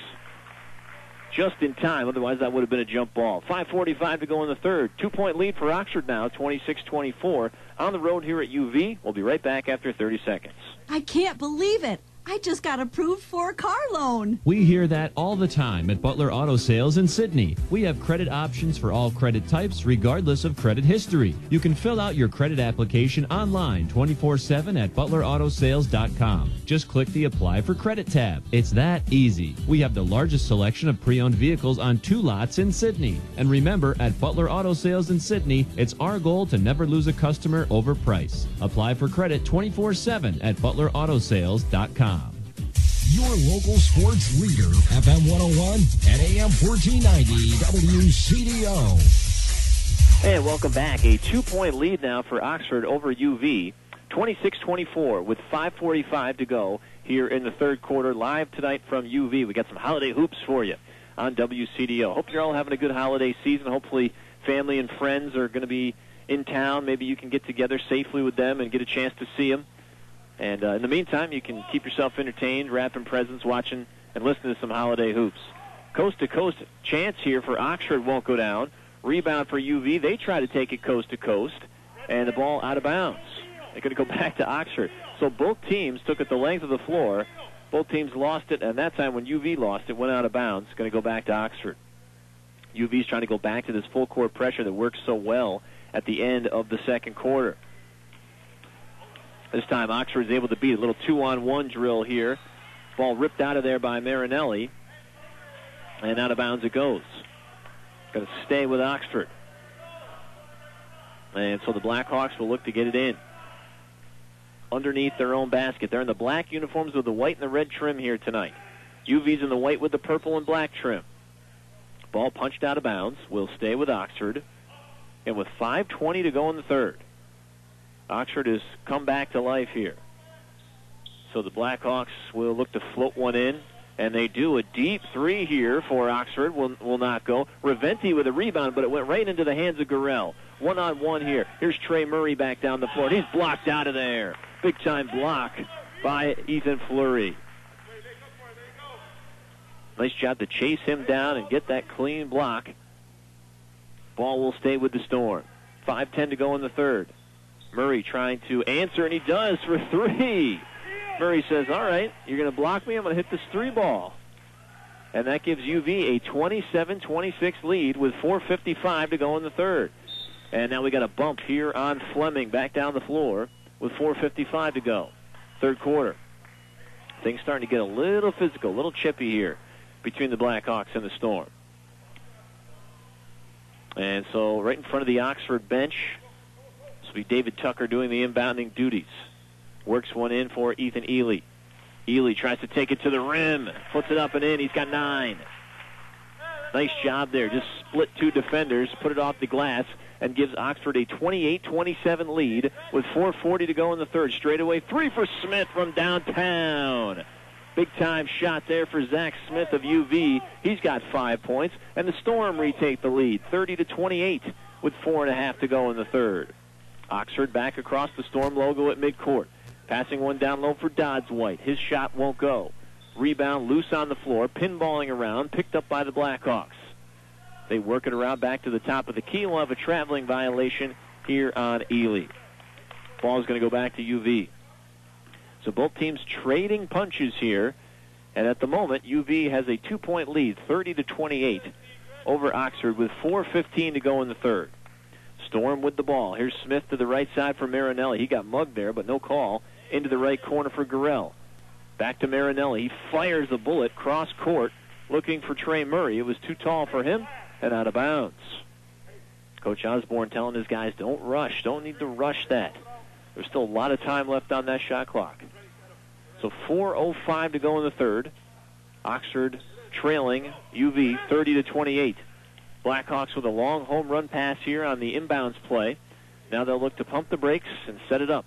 C: Just in time, otherwise that would have been a jump ball. five forty-five to go in the third. Two-point lead for Oxford now, twenty-six twenty-four. On the road here at U V. We'll be right back after thirty seconds.
F: I can't believe it. I just got approved for a car loan.
Q: We hear that all the time at Butler Auto Sales in Sydney. We have credit options for all credit types, regardless of credit history. You can fill out your credit application online twenty-four seven at butler auto sales dot com. Just click the Apply for Credit tab. It's that easy. We have the largest selection of pre-owned vehicles on two lots in Sydney. And remember, at Butler Auto Sales in Sydney, it's our goal to never lose a customer over price. Apply for credit twenty-four seven at butler auto sales dot com.
R: Your local sports leader, F M one oh one and A M fourteen ninety W C D O.
C: And welcome back. A two-point lead now for Oxford over U V. twenty-six twenty-four with five forty-five to go here in the third quarter. Live tonight from U V. We got some holiday hoops for you on W C D O. Hope you're all having a good holiday season. Hopefully family and friends are going to be in town. Maybe you can get together safely with them and get a chance to see them. And uh, in the meantime, you can keep yourself entertained, wrapping presents, watching, and listening to some holiday hoops. Coast-to-coast chance here for Oxford won't go down. Rebound for U V. They try to take it coast-to-coast, and the ball out of bounds. They're going to go back to Oxford. So both teams took it the length of the floor. Both teams lost it, and that time when U V lost it, went out of bounds. It's going to go back to Oxford. U V's trying to go back to this full-court pressure that works so well at the end of the second quarter. This time, Oxford is able to beat a little two-on-one drill here. Ball ripped out of there by Marinelli, and out of bounds it goes. Going to stay with Oxford. And so the Blackhawks will look to get it in. Underneath their own basket. They're in the black uniforms with the white and the red trim here tonight. U V's in the white with the purple and black trim. Ball punched out of bounds. Will stay with Oxford. And with five twenty to go in the third, Oxford has come back to life here. So the Blackhawks will look to float one in, and they do. A deep three here for Oxford will, will not go. Reventi with a rebound, but it went right into the hands of Gurrell. One-on-one here. Here's Trey Murray back down the floor. He's blocked out of there. Big-time block by Ethan Fleury. Nice job to chase him down and get that clean block. Ball will stay with the Storm. five ten to go in the third. Murray trying to answer, and he does for three. Murray says, all right, you're going to block me? I'm going to hit this three ball. and that gives U V a twenty-seven twenty-six lead with four fifty-five to go in the third. And now we got a bump here on Fleming back down the floor with four fifty-five to go. Third quarter. Things starting to get a little physical, a little chippy here between the Blackhawks and the Storm. And so right in front of the Oxford bench, this will be David Tucker doing the inbounding duties. Works one in for Ethan Ely. Ely tries to take it to the rim, puts it up and in. He's got nine. Nice job there. Just split two defenders, put it off the glass, and gives Oxford a twenty-eight twenty-seven lead with four forty to go in the third. Straightaway three for Smith from downtown. Big-time shot there for Zach Smith of U V. He's got five points, and the Storm retake the lead, thirty to twenty-eight, with four and a half to go in the third. Oxford back across the Storm logo at midcourt. Passing one down low for Dodswhite. His shot won't go. Rebound loose on the floor, pinballing around, picked up by the Blackhawks. They work it around back to the top of the key. We'll have a traveling violation here on Ely. Ball is going to go back to U V. So both teams trading punches here. And at the moment, U V has a two-point lead, thirty to twenty-eight, over Oxford with four fifteen to go in the third. Storm with the ball. Here's Smith to the right side for Marinelli. He got mugged there, but no call. Into the right corner for Gurrell. Back to Marinelli. He fires the bullet cross court, looking for Trey Murray. It was too tall for him and out of bounds. Coach Osborne telling his guys, don't rush. Don't need to rush that. There's still a lot of time left on that shot clock. So four oh five to go in the third. Oxford trailing U V thirty to twenty-eight. Blackhawks with a long home run pass here on the inbounds play. Now they'll look to pump the brakes and set it up.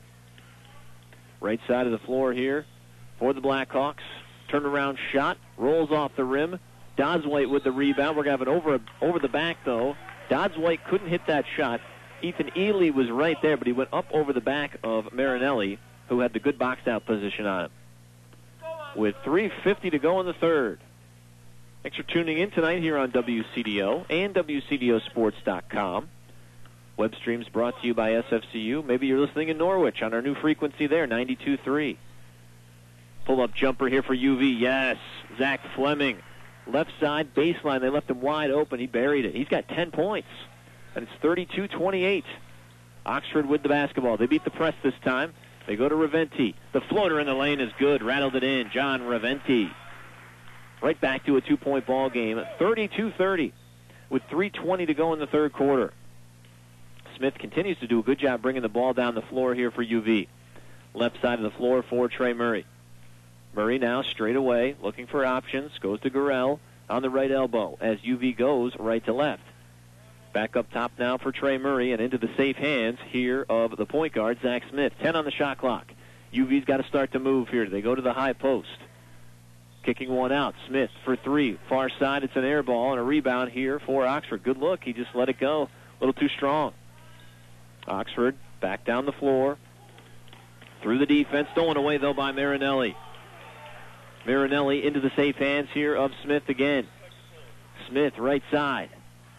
C: Right side of the floor here for the Blackhawks. Turnaround shot, rolls off the rim. Dodswhite with the rebound. We're going to have it over, over the back, though. Dodswhite couldn't hit that shot. Ethan Ely was right there, but he went up over the back of Marinelli, who had the good boxed-out position on him. With three fifty to go in the third. Thanks for tuning in tonight here on W C D O and W C D O sports dot com. Web streams brought to you by S F C U. Maybe you're listening in Norwich on our new frequency there, ninety-two point three. Pull-up jumper here for U V. Yes, Zach Fleming. Left side baseline. They left him wide open. He buried it. He's got ten points. And it's thirty-two twenty-eight. Oxford with the basketball. They beat the press this time. They go to Raventi. The floater in the lane is good. Rattled it in. John Raventi. Right back to a two-point ball game. thirty-two thirty with three twenty to go in the third quarter. Smith continues to do a good job bringing the ball down the floor here for U V. Left side of the floor for Trey Murray. Murray now straight away, looking for options, goes to Gurrell on the right elbow as U V goes right to left. Back up top now for Trey Murray and into the safe hands here of the point guard, Zach Smith. ten on the shot clock. U V's got to start to move here. They go to the high post. Kicking one out. Smith for three. Far side, it's an air ball and a rebound here for Oxford. Good look. He just let it go. A little too strong. Oxford back down the floor. Through the defense. Stolen away, though, by Marinelli. Marinelli into the safe hands here of Smith again. Smith, right side.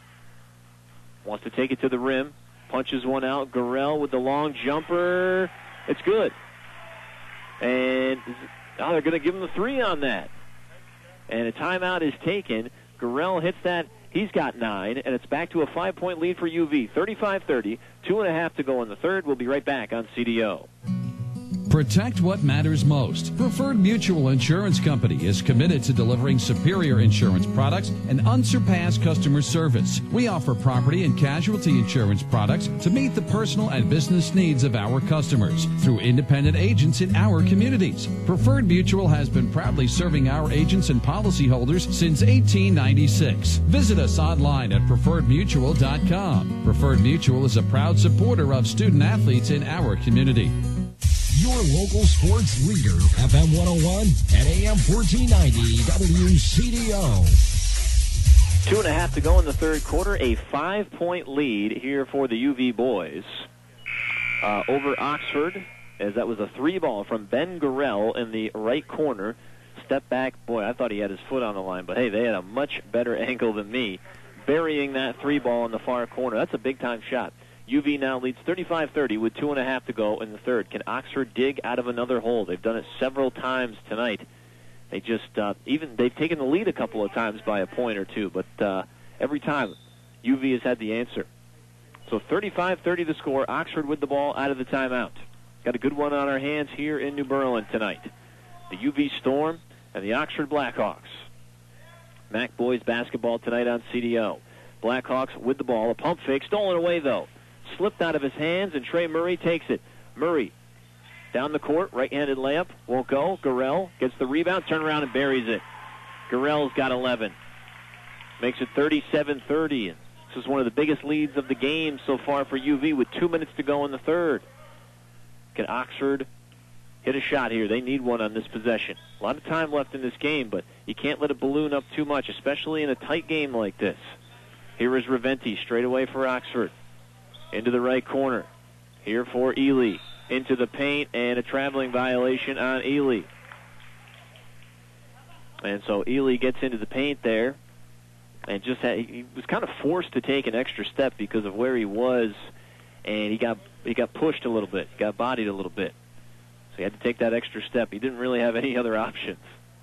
C: Wants to take it to the rim. Punches one out. Gurrell with the long jumper. It's good. And now they're going to give him the three on that. And a timeout is taken. Gurrell hits that. He's got nine, and it's back to a five-point lead for U V. thirty-five thirty. Two and a half to go in the third. We'll be right back on C D O.
K: Protect what matters most. Preferred Mutual Insurance Company is committed to delivering superior insurance products and unsurpassed customer service. We offer property and casualty insurance products to meet the personal and business needs of our customers through independent agents in our communities. Preferred Mutual has been proudly serving our agents and policyholders since eighteen ninety-six. Visit us online at preferred mutual dot com. Preferred Mutual is a proud supporter of student athletes in our community.
R: Your local sports leader, F M one oh one and A M fourteen ninety W C D O.
C: Two and a half to go in the third quarter. A five-point lead here for the U V boys uh, over Oxford, as that was a three ball from Ben Gurrell in the right corner. Step back. Boy, I thought he had his foot on the line, but hey, they had a much better angle than me, burying that three ball in the far corner. That's a big-time shot. U V now leads thirty-five thirty with two and a half to go in the third. Can Oxford dig out of another hole? They've done it several times tonight They just, uh, even, they've taken the lead a couple of times by a point or two, but uh, every time U V has had the answer. So thirty-five thirty the score. Oxford with the ball out of the timeout. Got a good one on our hands here in New Berlin tonight. The U V Storm and the Oxford Blackhawks. Mac boys basketball tonight on C D O. Blackhawks with the ball. A pump fake. Stolen away, though. Slipped out of his hands, and Trey Murray takes it. Murray down the court. Right-handed layup. Won't go. Gurrell gets the rebound. Turn around and buries it. Gurrell's got eleven. Makes it thirty-seven thirty. This is one of the biggest leads of the game so far for U V with two minutes to go in the third. Can Oxford hit a shot here? They need one on this possession. A lot of time left in this game, but you can't let it balloon up too much, especially in a tight game like this. Here is Raventi straight away for Oxford. Into the right corner. Here for Ely. Into the paint, and a traveling violation on Ely. And so Ely gets into the paint there, and just had, he was kind of forced to take an extra step because of where he was, and he got he got pushed a little bit, got bodied a little bit. So he had to take that extra step. He didn't really have any other options.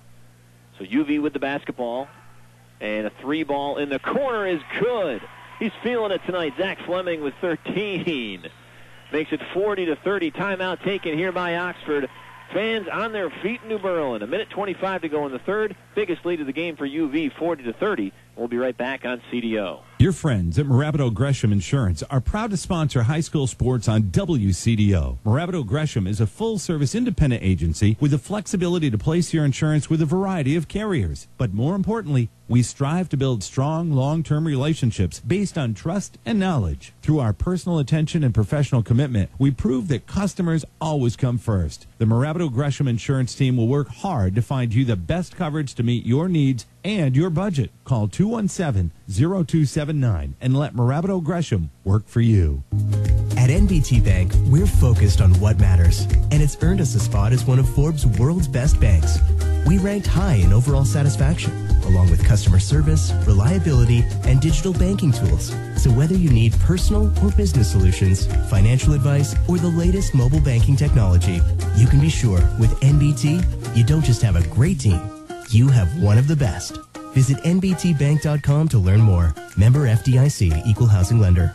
C: So U V with the basketball, and a three ball in the corner is good. He's feeling it tonight. Zach Fleming with thirteen. Makes it forty to thirty. Timeout taken here by Oxford. Fans on their feet in New Berlin. A minute twenty-five to go in the third. Biggest lead of the game for U V, forty to thirty. We'll be right back on C D O.
M: Your friends at Marabito Gresham Insurance are proud to sponsor high school sports on W C D O. Marabito Gresham is a full-service independent agency with the flexibility to place your insurance with a variety of carriers. But more importantly, we strive to build strong, long-term relationships based on trust and knowledge. Through our personal attention and professional commitment, we prove that customers always come first. The Marabito Gresham Insurance team will work hard to find you the best coverage to meet your needs and your budget. Call two one seven, zero two seven nine and let Marabito Gresham work for you.
S: At N B T Bank, we're focused on what matters, and it's earned us a spot as one of Forbes' world's best banks. We ranked high in overall satisfaction, along with customer service, reliability, and digital banking tools. So whether you need personal or business solutions, financial advice, or the latest mobile banking technology, you can be sure with N B T, you don't just have a great team, you have one of the best. Visit N B T bank dot com to learn more. Member F D I C, Equal Housing Lender.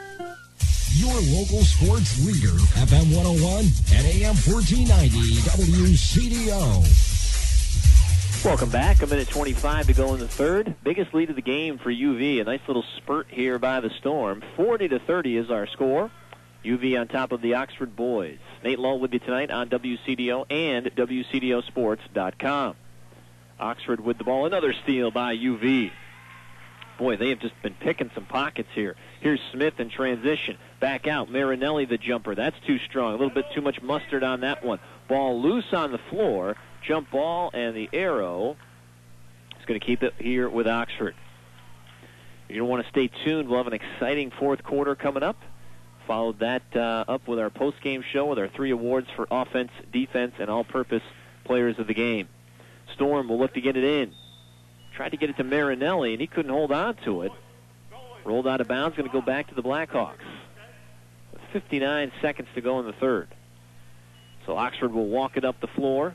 R: Your local sports leader, F M one oh one and A M fourteen ninety W C D O.
C: Welcome back. A minute twenty-five to go in the third. Biggest lead of the game for U V. A nice little spurt here by the Storm. forty to thirty is our score. U V on top of the Oxford boys. Nate Lull with you tonight on W C D O and W C D O sports dot com. Oxford with the ball. Another steal by U V. Boy, they have just been picking some pockets here. Here's Smith in transition. Back out. Marinelli the jumper. That's too strong. A little bit too much mustard on that one. Ball loose on the floor. Jump ball, and the arrow is going to keep it here with Oxford. You're going to want to stay tuned. We'll have an exciting fourth quarter coming up. Followed that uh, up with our post-game show with our three awards for offense, defense, and all-purpose players of the game. Storm will look to get it in. Tried to get it to Marinelli, and he couldn't hold on to it. Rolled out of bounds, going to go back to the Blackhawks. With fifty-nine seconds to go in the third. So Oxford will walk it up the floor.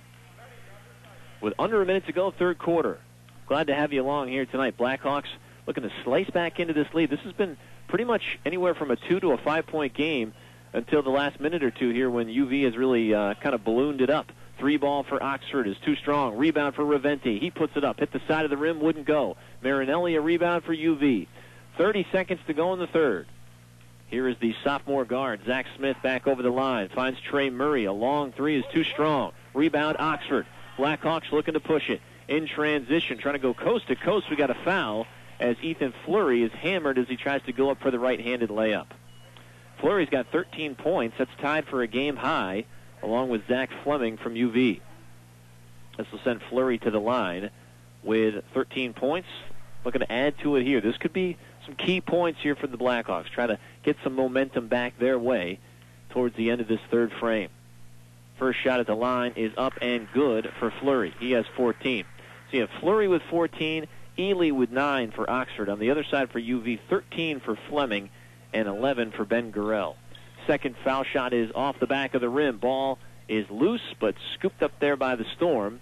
C: With under a minute to go, third quarter. Glad to have you along here tonight. Blackhawks looking to slice back into this lead. This has been pretty much anywhere from a two to a five-point game until the last minute or two here when U V has really uh, kind of ballooned it up. Three ball for Oxford is too strong. Rebound for Raventi. He puts it up. Hit the side of the rim. Wouldn't go. Marinelli a rebound for U V. thirty seconds to go in the third. Here is the sophomore guard, Zach Smith, back over the line. Finds Trey Murray. A long three is too strong. Rebound Oxford. Blackhawks looking to push it. In transition, trying to go coast to coast. We got a foul as Ethan Fleury is hammered as he tries to go up for the right-handed layup. Fleury's got thirteen points. That's tied for a game high, along with Zach Fleming from U V. This will send Fleury to the line with thirteen points. Looking to add to it here. This could be some key points here for the Blackhawks. Try to get some momentum back their way towards the end of this third frame. First shot at the line is up and good for Fleury. He has fourteen. So you have Fleury with fourteen, Ely with nine for Oxford. On the other side for U V, thirteen for Fleming, and eleven for Ben Gurrell. Second foul shot is off the back of the rim. Ball is loose, but scooped up there by the Storm.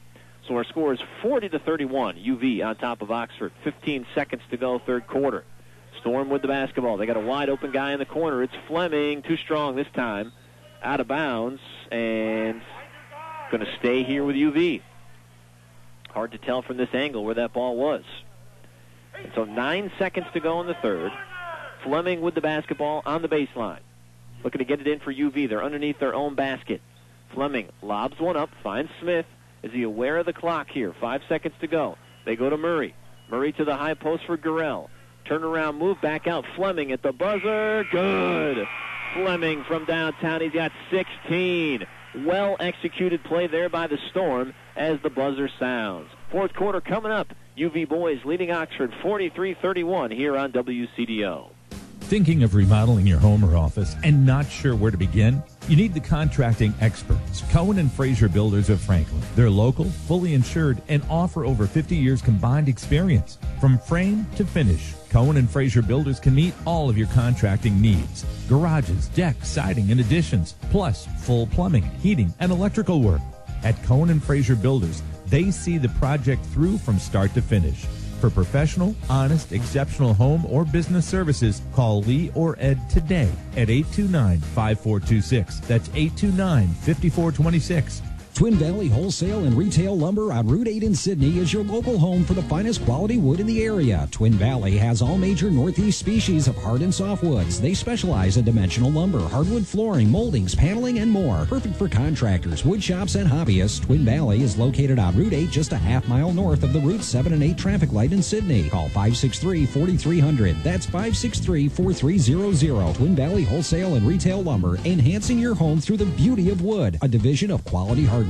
C: So our score is forty to thirty-one. U V on top of Oxford. fifteen seconds to go, third quarter. Storm with the basketball. They got a wide open guy in the corner. It's Fleming, too strong this time. Out of bounds, and going to stay here with U V. Hard to tell from this angle where that ball was. And so nine seconds to go in the third. Fleming with the basketball on the baseline. Looking to get it in for U V. They're underneath their own basket. Fleming lobs one up, finds Smith. Is he aware of the clock here? Five seconds to go. They go to Murray. Murray to the high post for Gurrell. Turnaround move, back out Fleming at the buzzer. Good. Fleming from downtown. He's got sixteen. Well-executed play there by the Storm as the buzzer sounds. Fourth quarter coming up. U V boys leading Oxford forty-three thirty-one here on W C D O.
T: Thinking of remodeling your home or office and not sure where to begin? You need the contracting experts, Cohen and Fraser Builders of Franklin. They're local, fully insured, and offer over fifty years combined experience. From frame to finish, Cohen and Fraser Builders can meet all of your contracting needs. Garages, decks, siding, and additions, plus full plumbing, heating, and electrical work. At Cohen and Fraser Builders, they see the project through from start to finish. For professional, honest, exceptional home or business services, call Lee or Ed today at eight two nine, five four two six. That's eight two nine, five four two six.
B: Twin Valley Wholesale and Retail Lumber on Route eight in Sydney is your local home for the finest quality wood in the area. Twin Valley has all major Northeast species of hard and soft woods. They specialize in dimensional lumber, hardwood flooring, moldings, paneling, and more. Perfect for contractors, wood shops, and hobbyists. Twin Valley is located on Route eight, just a half mile north of the Route seven and eight traffic light in Sydney. Call five six three, four three zero zero. That's five six three, four three zero zero. Twin Valley Wholesale and Retail Lumber, enhancing your home through the beauty of wood. A division of Quality Hardwoods.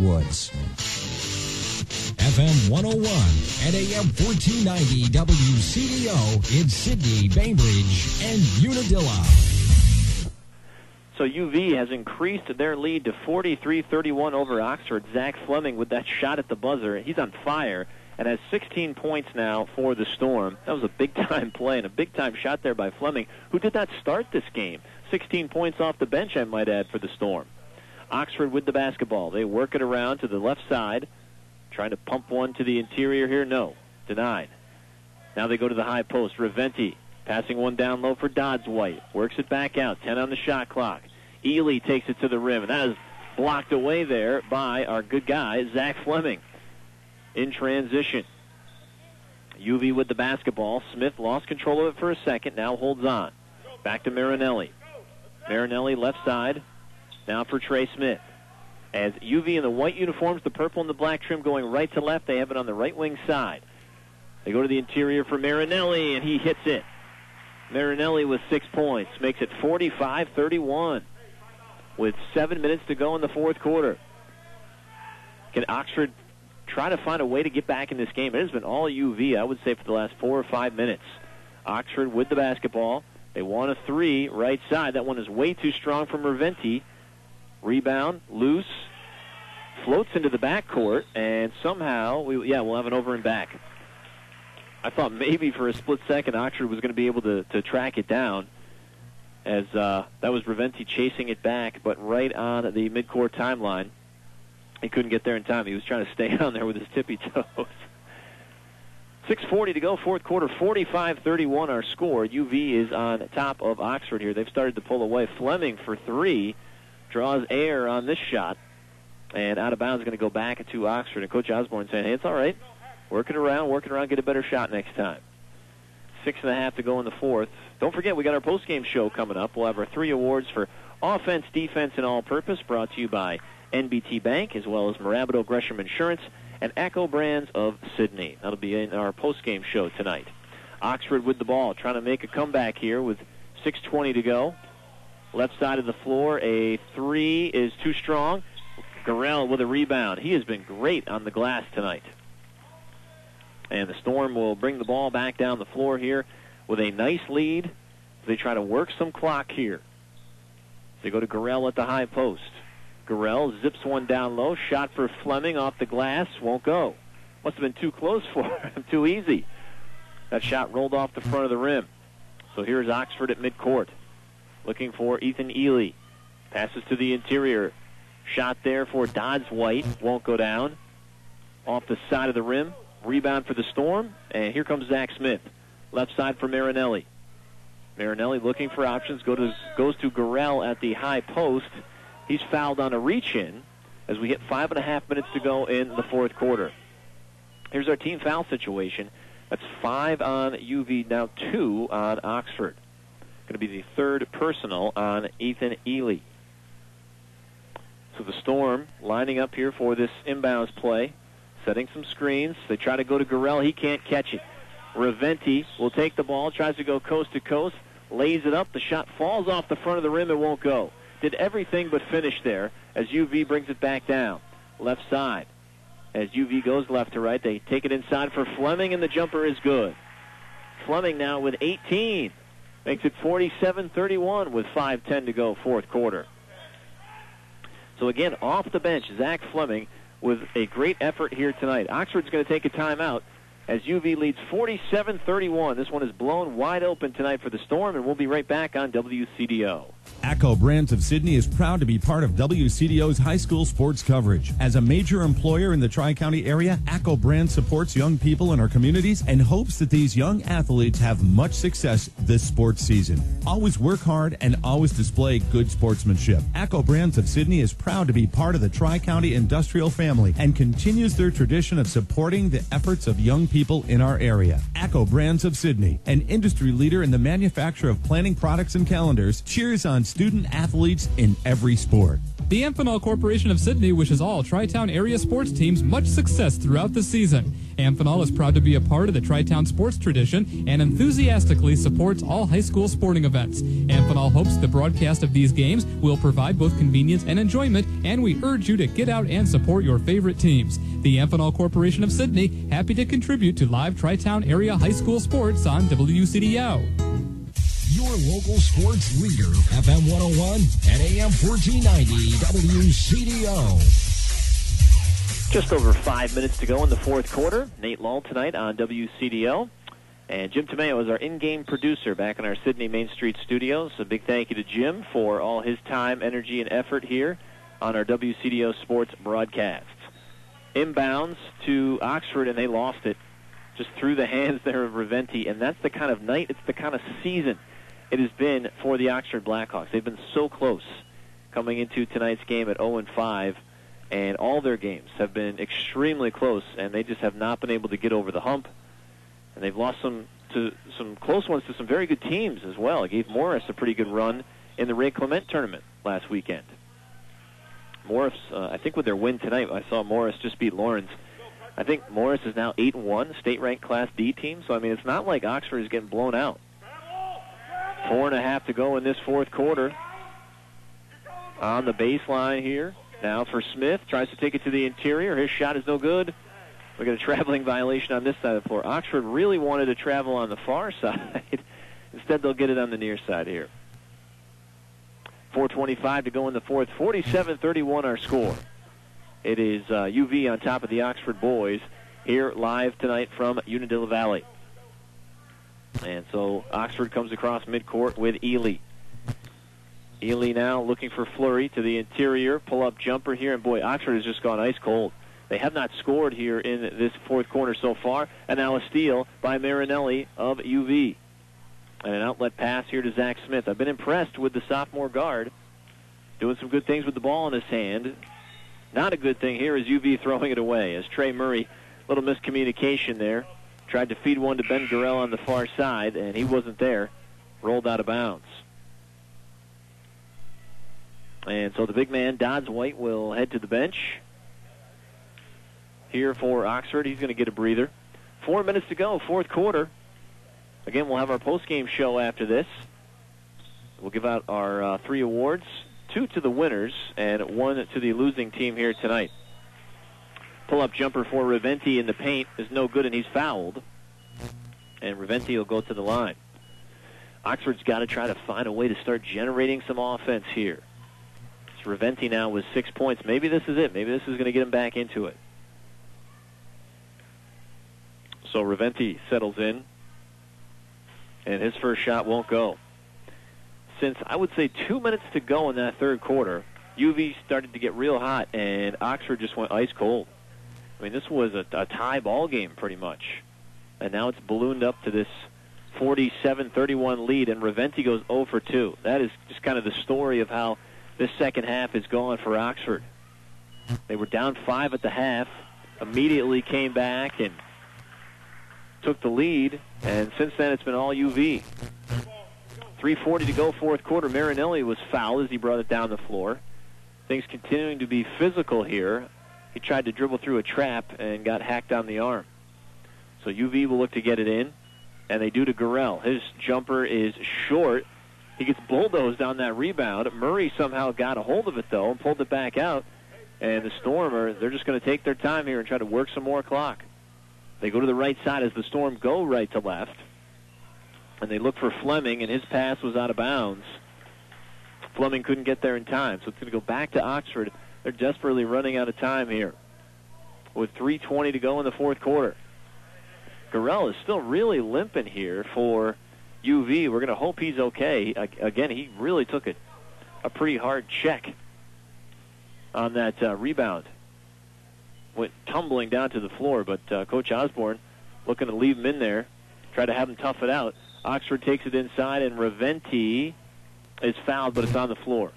R: F M one oh one and A M fourteen ninety W C D O in Sydney, Bainbridge, and Unadilla.
C: So U V has increased their lead to forty-three thirty-one over Oxford. Zach Fleming with that shot at the buzzer. He's on fire and has sixteen points now for the Storm. That was a big-time play and a big-time shot there by Fleming, who did not start this game. sixteen points off the bench, I might add, for the Storm. Oxford with the basketball. They work it around to the left side. Trying to pump one to the interior here. No. Denied. Now they go to the high post. Reventi passing one down low for Dodds-White. Works it back out. ten on the shot clock. Ely takes it to the rim. And that is blocked away there by our good guy, Zach Fleming. In transition. U V with the basketball. Smith lost control of it for a second. Now holds on. Back to Marinelli. Marinelli left side. Now for Trey Smith. As U V in the white uniforms, the purple and the black trim going right to left. They have it on the right wing side. They go to the interior for Marinelli, and he hits it. Marinelli with six points. Makes it forty-five thirty-one with seven minutes to go in the fourth quarter. Can Oxford try to find a way to get back in this game? It has been all U V, I would say, for the last four or five minutes. Oxford with the basketball. They want a three right side. That one is way too strong from Reventi. Rebound, loose, floats into the backcourt, and somehow, we, yeah, we'll have an over and back. I thought maybe for a split second Oxford was going to be able to, to track it down, as uh, that was Reventi chasing it back, but right on the midcourt timeline. He couldn't get there in time. He was trying to stay on there with his tippy toes. six forty to go, fourth quarter, forty-five thirty-one our score. U V is on top of Oxford here. They've started to pull away. Fleming for three. Draws air on this shot, and out of bounds going to go back to Oxford. And Coach Osborne saying, hey, it's all right. Work it around, work it around, get a better shot next time. Six and a half to go in the fourth. Don't forget, we got our post-game show coming up. We'll have our three awards for offense, defense, and all-purpose, brought to you by N B T Bank, as well as Marabito Gresham Insurance and Echo Brands of Sydney. That'll be in our post-game show tonight. Oxford with the ball, trying to make a comeback here with six twenty to go. Left side of the floor, a three is too strong. Gurrell with a rebound. He has been great on the glass tonight. And the Storm will bring the ball back down the floor here with a nice lead. They try to work some clock here. They go to Gurrell at the high post. Gurrell zips one down low. Shot for Fleming off the glass. Won't go. Must have been too close for him. Too easy. That shot rolled off the front of the rim. So here's Oxford at midcourt. Looking for Ethan Ely. Passes to the interior. Shot there for Dodds-White. Won't go down. off the side of the rim. Rebound for the Storm, and here comes Zach Smith. Left side for Marinelli. Marinelli looking for options, go to, goes to Gurrell at the high post. He's fouled on a reach-in as we hit five and a half minutes to go in the fourth quarter. Here's our team foul situation. That's five on U V, now two on Oxford. Going to be the third personal on Ethan Ely. So the Storm lining up here for this inbounds play, setting some screens. They try to go to Gurrell. He can't catch it. Reventi will take the ball, tries to go coast to coast, lays it up. The shot falls off the front of the rim. It won't go. Did everything but finish there as U V brings it back down. Left side. As U V goes left to right, they take it inside for Fleming, and the jumper is good. Fleming now with eighteen. Makes it forty-seven thirty-one with five ten to go, fourth quarter. So again, off the bench, Zach Fleming with a great effort here tonight. Oxford's going to take a timeout as U V leads forty-seven thirty-one. This one is blown wide open tonight for the Storm, and we'll be right back on W C D O.
M: ACCO Brands of Sydney is proud to be part of W C D O's high school sports coverage. As a major employer in the Tri-County area, ACCO Brands supports young people in our communities and hopes that these young athletes have much success this sports season. Always work hard and always display good sportsmanship. ACCO Brands of Sydney is proud to be part of the Tri-County industrial family and continues their tradition of supporting the efforts of young people in our area. ACCO Brands of Sydney, an industry leader in the manufacture of planning products and calendars, cheers on student athletes in every sport.
U: The Amphenol Corporation of Sydney wishes all Tri-Town area sports teams much success throughout the season. Amphenol is proud to be a part of the Tri-Town sports tradition and enthusiastically supports all high school sporting events. Amphenol hopes the broadcast of these games will provide both convenience and enjoyment, and we urge you to get out and support your favorite teams. The Amphenol Corporation of Sydney, happy to contribute to live Tri-Town area high school sports on W C D O.
R: Your local sports leader, F M one oh one and A M fourteen ninety W C D O.
C: Just over five minutes to go in the fourth quarter. Nate Lull tonight on W C D O. And Jim Tomeo is our in-game producer back in our Sydney Main Street studios. A big thank you to Jim for all his time, energy, and effort here on our W C D O sports broadcasts. Inbounds to Oxford, and they lost it just through the hands there of Reventi. And that's the kind of night, it's the kind of season it has been for the Oxford Blackhawks. They've been so close coming into tonight's game at oh and five, and all their games have been extremely close, and they just have not been able to get over the hump. And they've lost some to some close ones to some very good teams as well. It gave Morris a pretty good run in the Ray Clement tournament last weekend. Morris, uh, I think with their win tonight, I saw Morris just beat Lawrence. I think Morris is now eight and one, state-ranked Class D team. So I mean, it's not like Oxford is getting blown out. Four and a half to go in this fourth quarter. On the baseline here. Now for Smith. Tries to take it to the interior. His shot is no good. We got a traveling violation on this side of the floor. Oxford really wanted to travel on the far side. Instead, they'll get it on the near side here. four twenty-five to go in the fourth. forty-seven thirty-one our score. It is uh, U V on top of the Oxford boys here live tonight from Unadilla Valley. And so Oxford comes across midcourt with Ely. Ely now looking for Fleury to the interior. Pull-up jumper here. And, boy, Oxford has just gone ice cold. They have not scored here in this fourth quarter so far. And now a steal by Marinelli of U V. And an outlet pass here to Zach Smith. I've been impressed with the sophomore guard. Doing some good things with the ball in his hand. Not a good thing here is U V throwing it away as Trey Murray, little miscommunication there. Tried to feed one to Ben Gurrell on the far side, and he wasn't there. Rolled out of bounds. And so the big man, Dodds White, will head to the bench. Here for Oxford, he's going to get a breather. Four minutes to go, fourth quarter. Again, we'll have our post-game show after this. We'll give out our uh, three awards, two to the winners and one to the losing team here tonight. Pull-up jumper for Reventi in the paint is no good, and he's fouled. And Reventi will go to the line. Oxford's got to try to find a way to start generating some offense here. It's Reventi now with six points. Maybe this is it. Maybe this is going to get him back into it. So Reventi settles in, and his first shot won't go. Since, I would say, two minutes to go in that third quarter, U V started to get real hot, and Oxford just went ice cold. I mean, this was a, a tie ball game pretty much. And now it's ballooned up to this forty-seven thirty-one lead, and Raventi goes oh for two. That is just kind of the story of how this second half is going for Oxford. They were down five at the half, immediately came back and took the lead, and since then it's been all U V. three forty to go, fourth quarter. Marinelli was fouled as he brought it down the floor. Things continuing to be physical here. He tried to dribble through a trap and got hacked on the arm. So U V will look to get it in, and they do to Gurrell. His jumper is short. He gets bulldozed on that rebound. Murray somehow got a hold of it, though, and pulled it back out. And the Storm, are, they're just going to take their time here and try to work some more clock. They go to the right side as the Storm go right to left. And they look for Fleming, and his pass was out of bounds. Fleming couldn't get there in time, so it's going to go back to Oxford. They're desperately running out of time here with three twenty to go in the fourth quarter. Gurrell is still really limping here for U V. We're going to hope he's okay. Again, he really took it a pretty hard check on that uh, rebound. Went tumbling down to the floor, but uh, Coach Osborne looking to leave him in there, try to have him tough it out. Oxford takes it inside, and Raventi is fouled, but it's on the floor.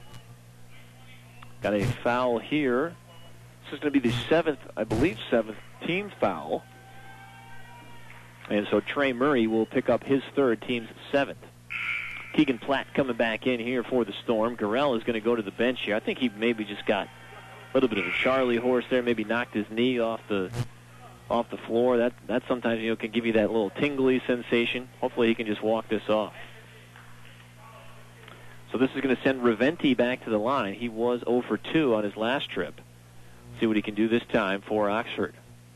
C: Got a foul here. This is going to be the seventh, I believe, seventh team foul. And so Trey Murray will pick up his third, team's seventh. Keegan Platt coming back in here for the Storm. Gurrell is going to go to the bench here. I think he maybe just got a little bit of a Charlie horse there, maybe knocked his knee off the off the floor. That that sometimes, you know, can give you that little tingly sensation. Hopefully he can just walk this off. So this is going to send Raventi back to the line. He was oh for two on his last trip. See what he can do this time for Oxford.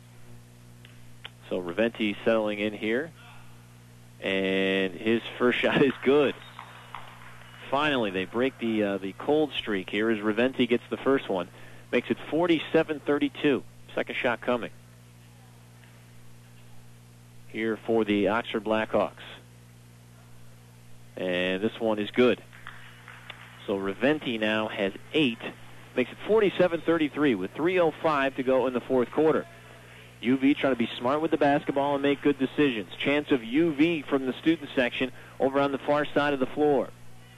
C: So Raventi settling in here. And his first shot is good. Finally, they break the uh, the cold streak here as Raventi gets the first one. Makes it forty-seven thirty-two. Second shot coming here for the Oxford Blackhawks. And this one is good. So Raventi now has eight. Makes it forty-seven thirty-three with three oh five to go in the fourth quarter. U V trying to be smart with the basketball and make good decisions. Chance of U V from the student section over on the far side of the floor.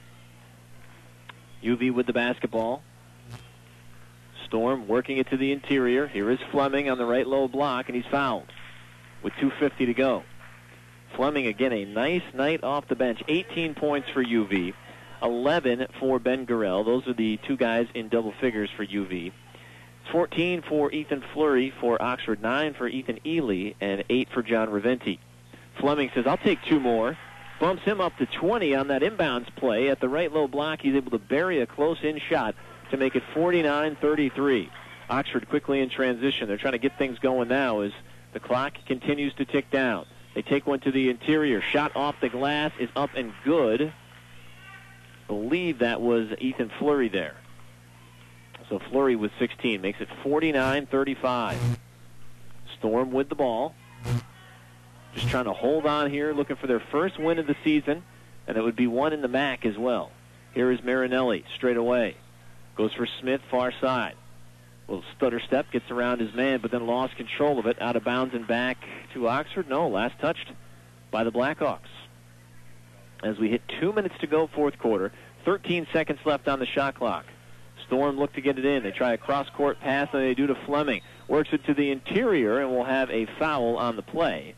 C: U V with the basketball. Storm working it to the interior. Here is Fleming on the right low block, and he's fouled with two fifty to go. Fleming, again, a nice night off the bench. eighteen points for U V, eleven for Ben Gurrell. Those are the two guys in double figures for U V. fourteen for Ethan Fleury for Oxford, nine for Ethan Ely, and eight for John Raventi. Fleming says, I'll take two more. Bumps him up to twenty on that inbounds play. At the right low block, he's able to bury a close-in shot to make it forty-nine thirty-three. Oxford quickly in transition. They're trying to get things going now as the clock continues to tick down. They take one to the interior. Shot off the glass is up and good. I believe that was Ethan Fleury there. So Fleury with sixteen makes it forty-nine thirty-five. Storm with the ball. Just trying to hold on here, looking for their first win of the season, and it would be one in the M A C as well. Here is Marinelli straight away. Goes for Smith, far side. Little stutter step, gets around his man, but then lost control of it. Out of bounds and back to Oxford. No, last touched by the Blackhawks. As we hit two minutes to go, fourth quarter, thirteen seconds left on the shot clock. Storm look to get it in. They try a cross-court pass, and they do to Fleming. Works it to the interior, and will have a foul on the play.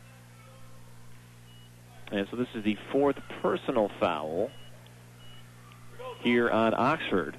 C: And so this is the fourth personal foul here on Oxford.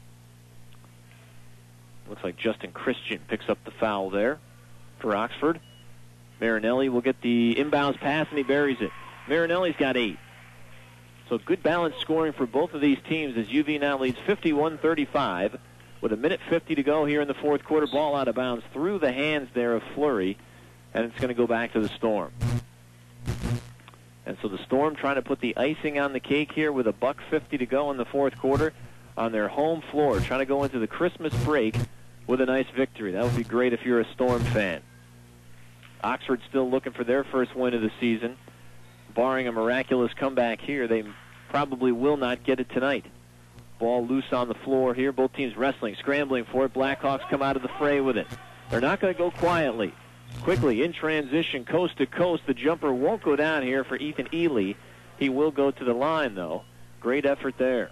C: Looks like Justin Christian picks up the foul there for Oxford. Marinelli will get the inbounds pass, and he buries it. Marinelli's got eight. So good balanced scoring for both of these teams as U V now leads fifty-one thirty-five with a minute fifty to go here in the fourth quarter. Ball out of bounds through the hands there of Fleury, and it's going to go back to the Storm. And so the Storm trying to put the icing on the cake here with a buck fifty to go in the fourth quarter on their home floor, trying to go into the Christmas break with a nice victory. That would be great if you're a Storm fan. Oxford still looking for their first win of the season. Barring a miraculous comeback here, they probably will not get it tonight. Ball loose on the floor here. Both teams wrestling, scrambling for it. Blackhawks come out of the fray with it. They're not going to go quietly. Quickly, in transition, coast to coast. The jumper won't go down here for Ethan Ely. He will go to the line, though. Great effort there.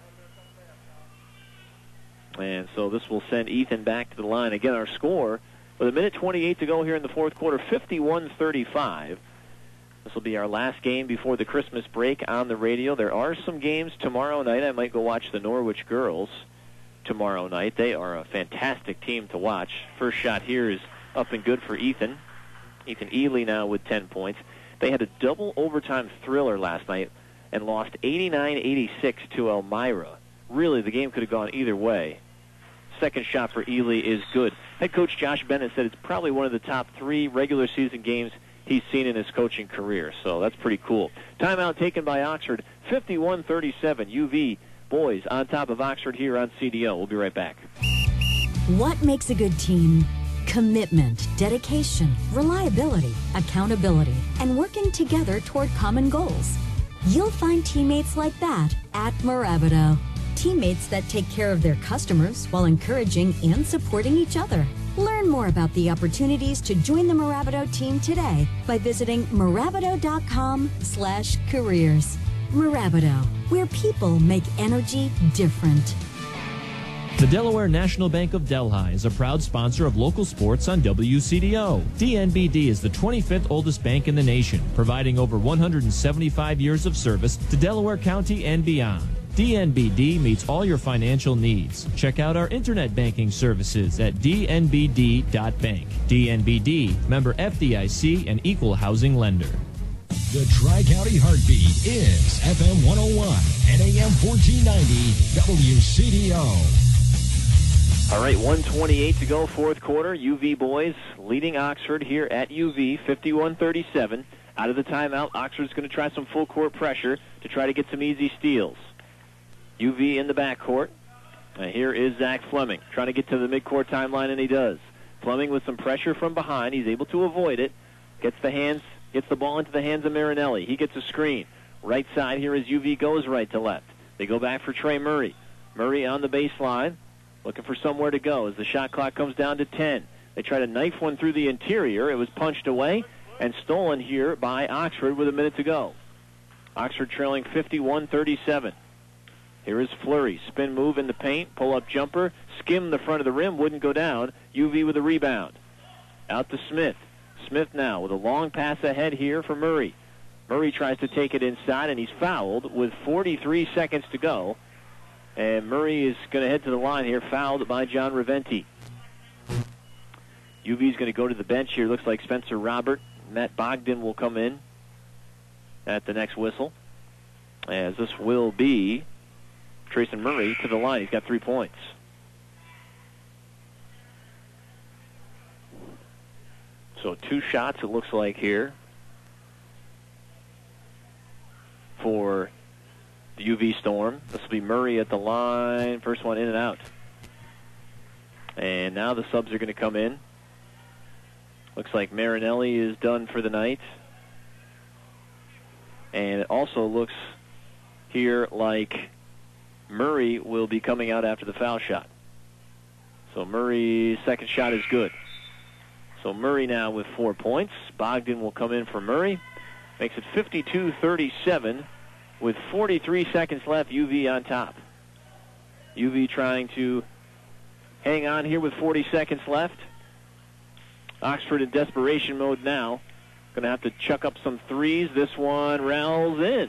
C: And so this will send Ethan back to the line. Again, our score, with a minute twenty-eight to go here in the fourth quarter, fifty-one thirty-five. This will be our last game before the Christmas break on the radio. There are some games tomorrow night. I might go watch the Norwich girls tomorrow night. They are a fantastic team to watch. First shot here is up and good for Ethan. Ethan Ely now with ten points. They had a double overtime thriller last night and lost eighty-nine eighty-six to Elmira. Really, the game could have gone either way. Second shot for Ely is good. Head coach Josh Bennett said it's probably one of the top three regular season games he's seen in his coaching career, so that's pretty cool. Timeout taken by Oxford, fifty-one thirty-seven. U V boys on top of Oxford here on C D O. We'll be right back.
L: What makes a good team? Commitment, dedication, reliability, accountability, and working together toward common goals. You'll find teammates like that at Mirabito. Teammates that take care of their customers while encouraging and supporting each other. Learn more about the opportunities to join the Mirabito team today by visiting Mirabito.com slash careers. Mirabito, where people make energy different.
Q: The Delaware National Bank of Delhi is a proud sponsor of local sports on W C D O. D N B D is the twenty-fifth oldest bank in the nation, providing over one hundred seventy-five years of service to Delaware County and beyond. D N B D meets all your financial needs. Check out our internet banking services at d n b d dot bank. D N B D, member F D I C and equal housing lender.
R: The Tri-County Heartbeat is F M one oh one and A M fourteen ninety W C D O.
C: All right, one twenty-eight to go, fourth quarter. U V boys leading Oxford here at U V, fifty-one thirty-seven. Out of the timeout, Oxford's going to try some full court pressure to try to get some easy steals. U V in the backcourt. Uh, here is Zach Fleming trying to get to the midcourt timeline, and he does. Fleming with some pressure from behind. He's able to avoid it. Gets the hands, gets the ball into the hands of Marinelli. He gets a screen. Right side here as U V goes right to left. They go back for Trey Murray. Murray on the baseline, looking for somewhere to go as the shot clock comes down to ten. They try to knife one through the interior. It was punched away and stolen here by Oxford with a minute to go. Oxford trailing fifty-one thirty-seven. Here is Fleury. Spin move in the paint. Pull-up jumper. Skim the front of the rim. Wouldn't go down. U V with a rebound. Out to Smith. Smith now with a long pass ahead here for Murray. Murray tries to take it inside, and he's fouled with forty-three seconds to go. And Murray is going to head to the line here, fouled by John Reventi. U V is going to go to the bench here. Looks like Spencer Robert. Matt Bogdan will come in at the next whistle, as this will be Trayson Murray to the line. He's got three points. So two shots, it looks like, here for the U V Storm. This will be Murray at the line. First one in and out. And now the subs are going to come in. Looks like Marinelli is done for the night. And it also looks here like Murray will be coming out after the foul shot. So Murray's second shot is good. So Murray now with four points. Bogdan will come in for Murray. Makes it fifty-two thirty-seven with forty-three seconds left. U V on top. U V trying to hang on here with forty seconds left. Oxford in desperation mode now. Going to have to chuck up some threes. This one rails in.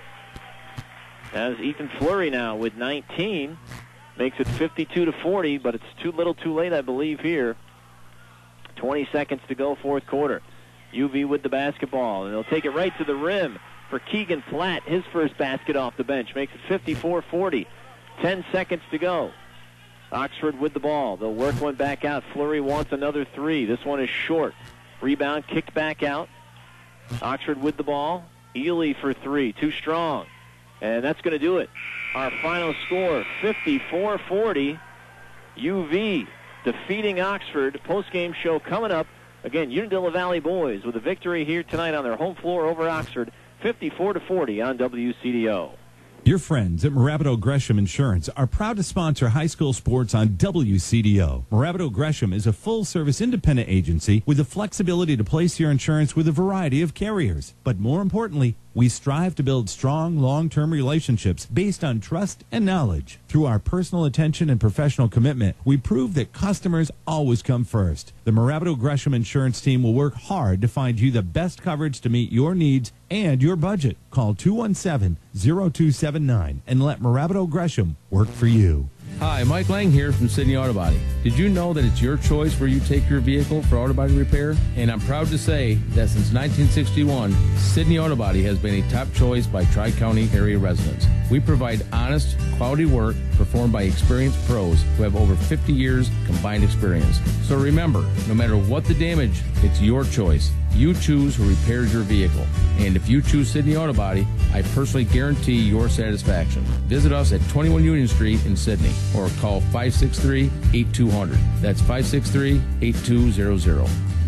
C: As Ethan Fleury now with nineteen. Makes it fifty-two to forty, but it's too little too late, I believe, here. twenty seconds to go, fourth quarter. U V with the basketball, and they'll take it right to the rim for Keegan Platt. His first basket off the bench makes it fifty-four forty. ten seconds to go. Oxford with the ball. They'll work one back out. Fleury wants another three. This one is short. Rebound kicked back out. Oxford with the ball. Ely for three. Too strong. And that's going to do it. Our final score, fifty-four forty. U V defeating Oxford. Post-game show coming up. Again, Unadilla Valley boys with a victory here tonight on their home floor over Oxford, fifty-four to forty on W C D O.
M: Your friends at Morabito Gresham Insurance are proud to sponsor high school sports on W C D O. Morabito Gresham is a full-service independent agency with the flexibility to place your insurance with a variety of carriers. But more importantly, we strive to build strong, long-term relationships based on trust and knowledge. Through our personal attention and professional commitment, we prove that customers always come first. The Morabito Gresham Insurance team will work hard to find you the best coverage to meet your needs and your budget. Call two one seven, zero two seven nine and let Morabito Gresham work for you.
N: Hi, Mike Lang here from Sydney Auto Body. Did you know that it's your choice where you take your vehicle for auto body repair? And I'm proud to say that since nineteen sixty-one, Sydney Auto Body has been a top choice by Tri-County area residents. We provide honest, quality work performed by experienced pros who have over fifty years combined experience. So remember, no matter what the damage, it's your choice. You choose who repairs your vehicle. And if you choose Sydney Auto Body, I personally guarantee your satisfaction. Visit us at twenty-one Union Street in Sydney or call five six three, eight two zero zero. That's five six three, eight two zero zero.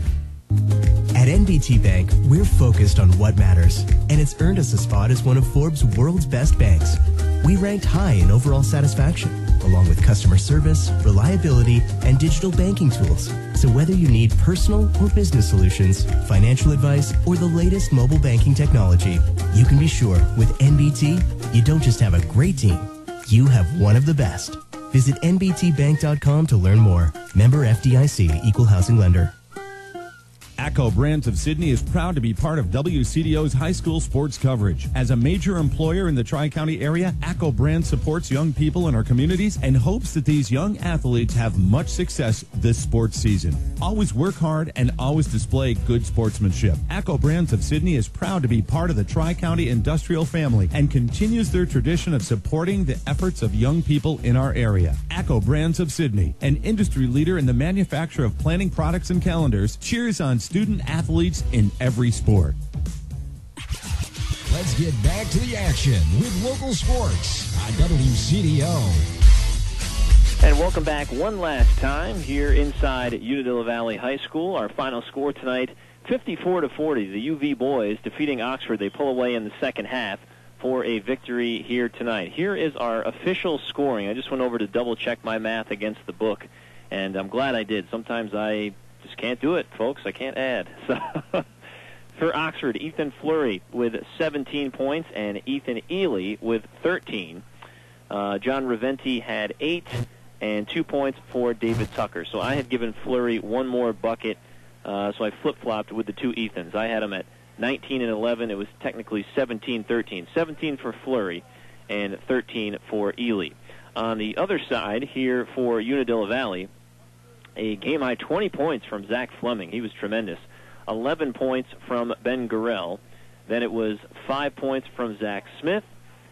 S: At N B T Bank, we're focused on what matters, and it's earned us a spot as one of Forbes' world's best banks. We ranked high in overall satisfaction, along with customer service, reliability, and digital banking tools. So whether you need personal or business solutions, financial advice, or the latest mobile banking technology, you can be sure with N B T, you don't just have a great team, you have one of the best. Visit N B T bank dot com to learn more. Member F D I C, Equal Housing Lender.
M: ACCO Brands of Sydney is proud to be part of W C D O's high school sports coverage. As a major employer in the Tri-County area, ACCO Brands supports young people in our communities and hopes that these young athletes have much success this sports season. Always work hard and always display good sportsmanship. ACCO Brands of Sydney is proud to be part of the Tri-County industrial family and continues their tradition of supporting the efforts of young people in our area. ACCO Brands of Sydney, an industry leader in the manufacture of planning products and calendars, cheers on student athletes in every sport.
R: Let's get back to the action with local sports on W C D O.
C: And welcome back one last time here inside Unadilla Valley High School. Our final score tonight, fifty-four to forty. The U V boys defeating Oxford. They pull away in the second half for a victory here tonight. Here is our official scoring. I just went over to double check my math against the book, and I'm glad I did. Sometimes I just can't do it, folks. I can't add. So for Oxford, Ethan Fleury with seventeen points and Ethan Ely with thirteen. Uh, John Reventi had eight and two points for David Tucker. So I had given Fleury one more bucket, uh, so I flip-flopped with the two Ethans. I had them at nineteen and eleven. It was technically seventeen thirteen. seventeen for Fleury and thirteen for Ely. On the other side here for Unadilla Valley, a game-high twenty points from Zach Fleming. He was tremendous. eleven points from Ben Gurrell. Then it was five points from Zach Smith.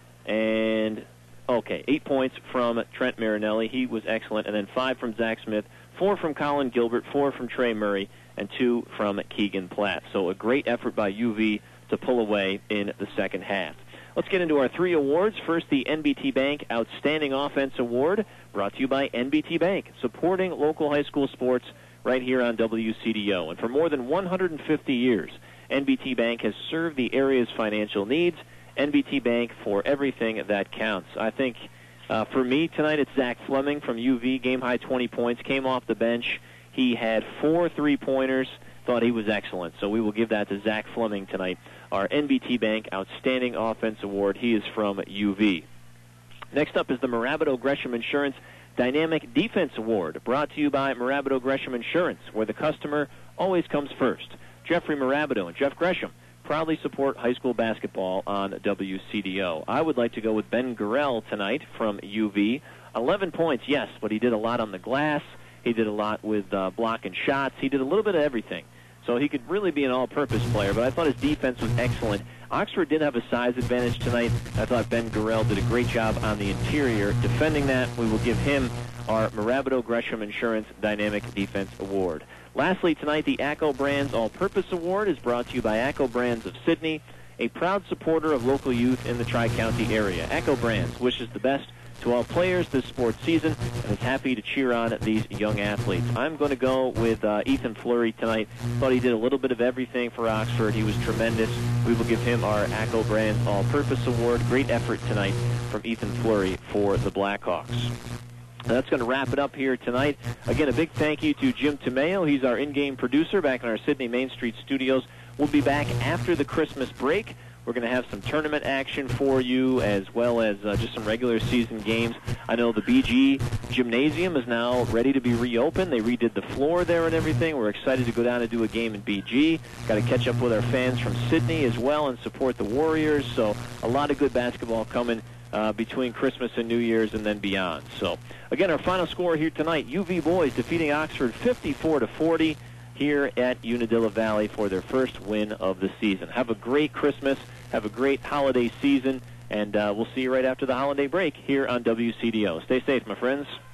C: And, okay, eight points from Trent Marinelli. He was excellent. And then five from Zach Smith, four from Colin Gilbert, four from Trey Murray, and two from Keegan Platt. So a great effort by U V to pull away in the second half. Let's get into our three awards. First, the N B T Bank Outstanding Offense Award, brought to you by N B T Bank, supporting local high school sports right here on W C D O. And for more than one hundred fifty years, N B T Bank has served the area's financial needs. N B T Bank for everything that counts. I think uh, for me tonight, it's Zach Fleming from U V, game-high twenty points, came off the bench. He had four three-pointers, thought he was excellent. So we will give that to Zach Fleming tonight, our N B T Bank Outstanding Offense Award. He is from U V. Next up is the Morabito Gresham Insurance Dynamic Defense Award, brought to you by Morabito Gresham Insurance, where the customer always comes first. Jeffrey Morabito and Jeff Gresham proudly support high school basketball on W C D O. I would like to go with Ben Gurrell tonight from U V. eleven points, yes, but he did a lot on the glass. He did a lot with uh, blocking shots. He did a little bit of everything. So he could really be an all-purpose player, but I thought his defense was excellent. Oxford did have a size advantage tonight. I thought Ben Gurrell did a great job on the interior defending that. We will give him our Morabito Gresham Insurance Dynamic Defense Award. Lastly, tonight, the ACCO Brands All-Purpose Award is brought to you by ACCO Brands of Sydney, a proud supporter of local youth in the Tri-County area. ACCO Brands wishes the best to all players this sports season and is happy to cheer on these young athletes. I'm going to go with uh, Ethan Fleury tonight. Thought he did a little bit of everything for Oxford. He was tremendous. We will give him our A C O Brands All-Purpose Award. Great effort tonight from Ethan Fleury for the Blackhawks. That's going to wrap it up here tonight. Again, a big thank you to Jim Tomeo. He's our in-game producer back in our Sydney Main Street studios. We'll be back after the Christmas break. We're going to have some tournament action for you as well as uh, just some regular season games. I know the B G Gymnasium is now ready to be reopened. They redid the floor there and everything. We're excited to go down and do a game in B G. Got to catch up with our fans from Sydney as well and support the Warriors. So a lot of good basketball coming Uh, between Christmas and New Year's and then beyond. So, again, our final score here tonight, U V boys defeating Oxford fifty-four to forty here at Unadilla Valley for their first win of the season. Have a great Christmas. Have a great holiday season. And uh, we'll see you right after the holiday break here on W C D O. Stay safe, my friends.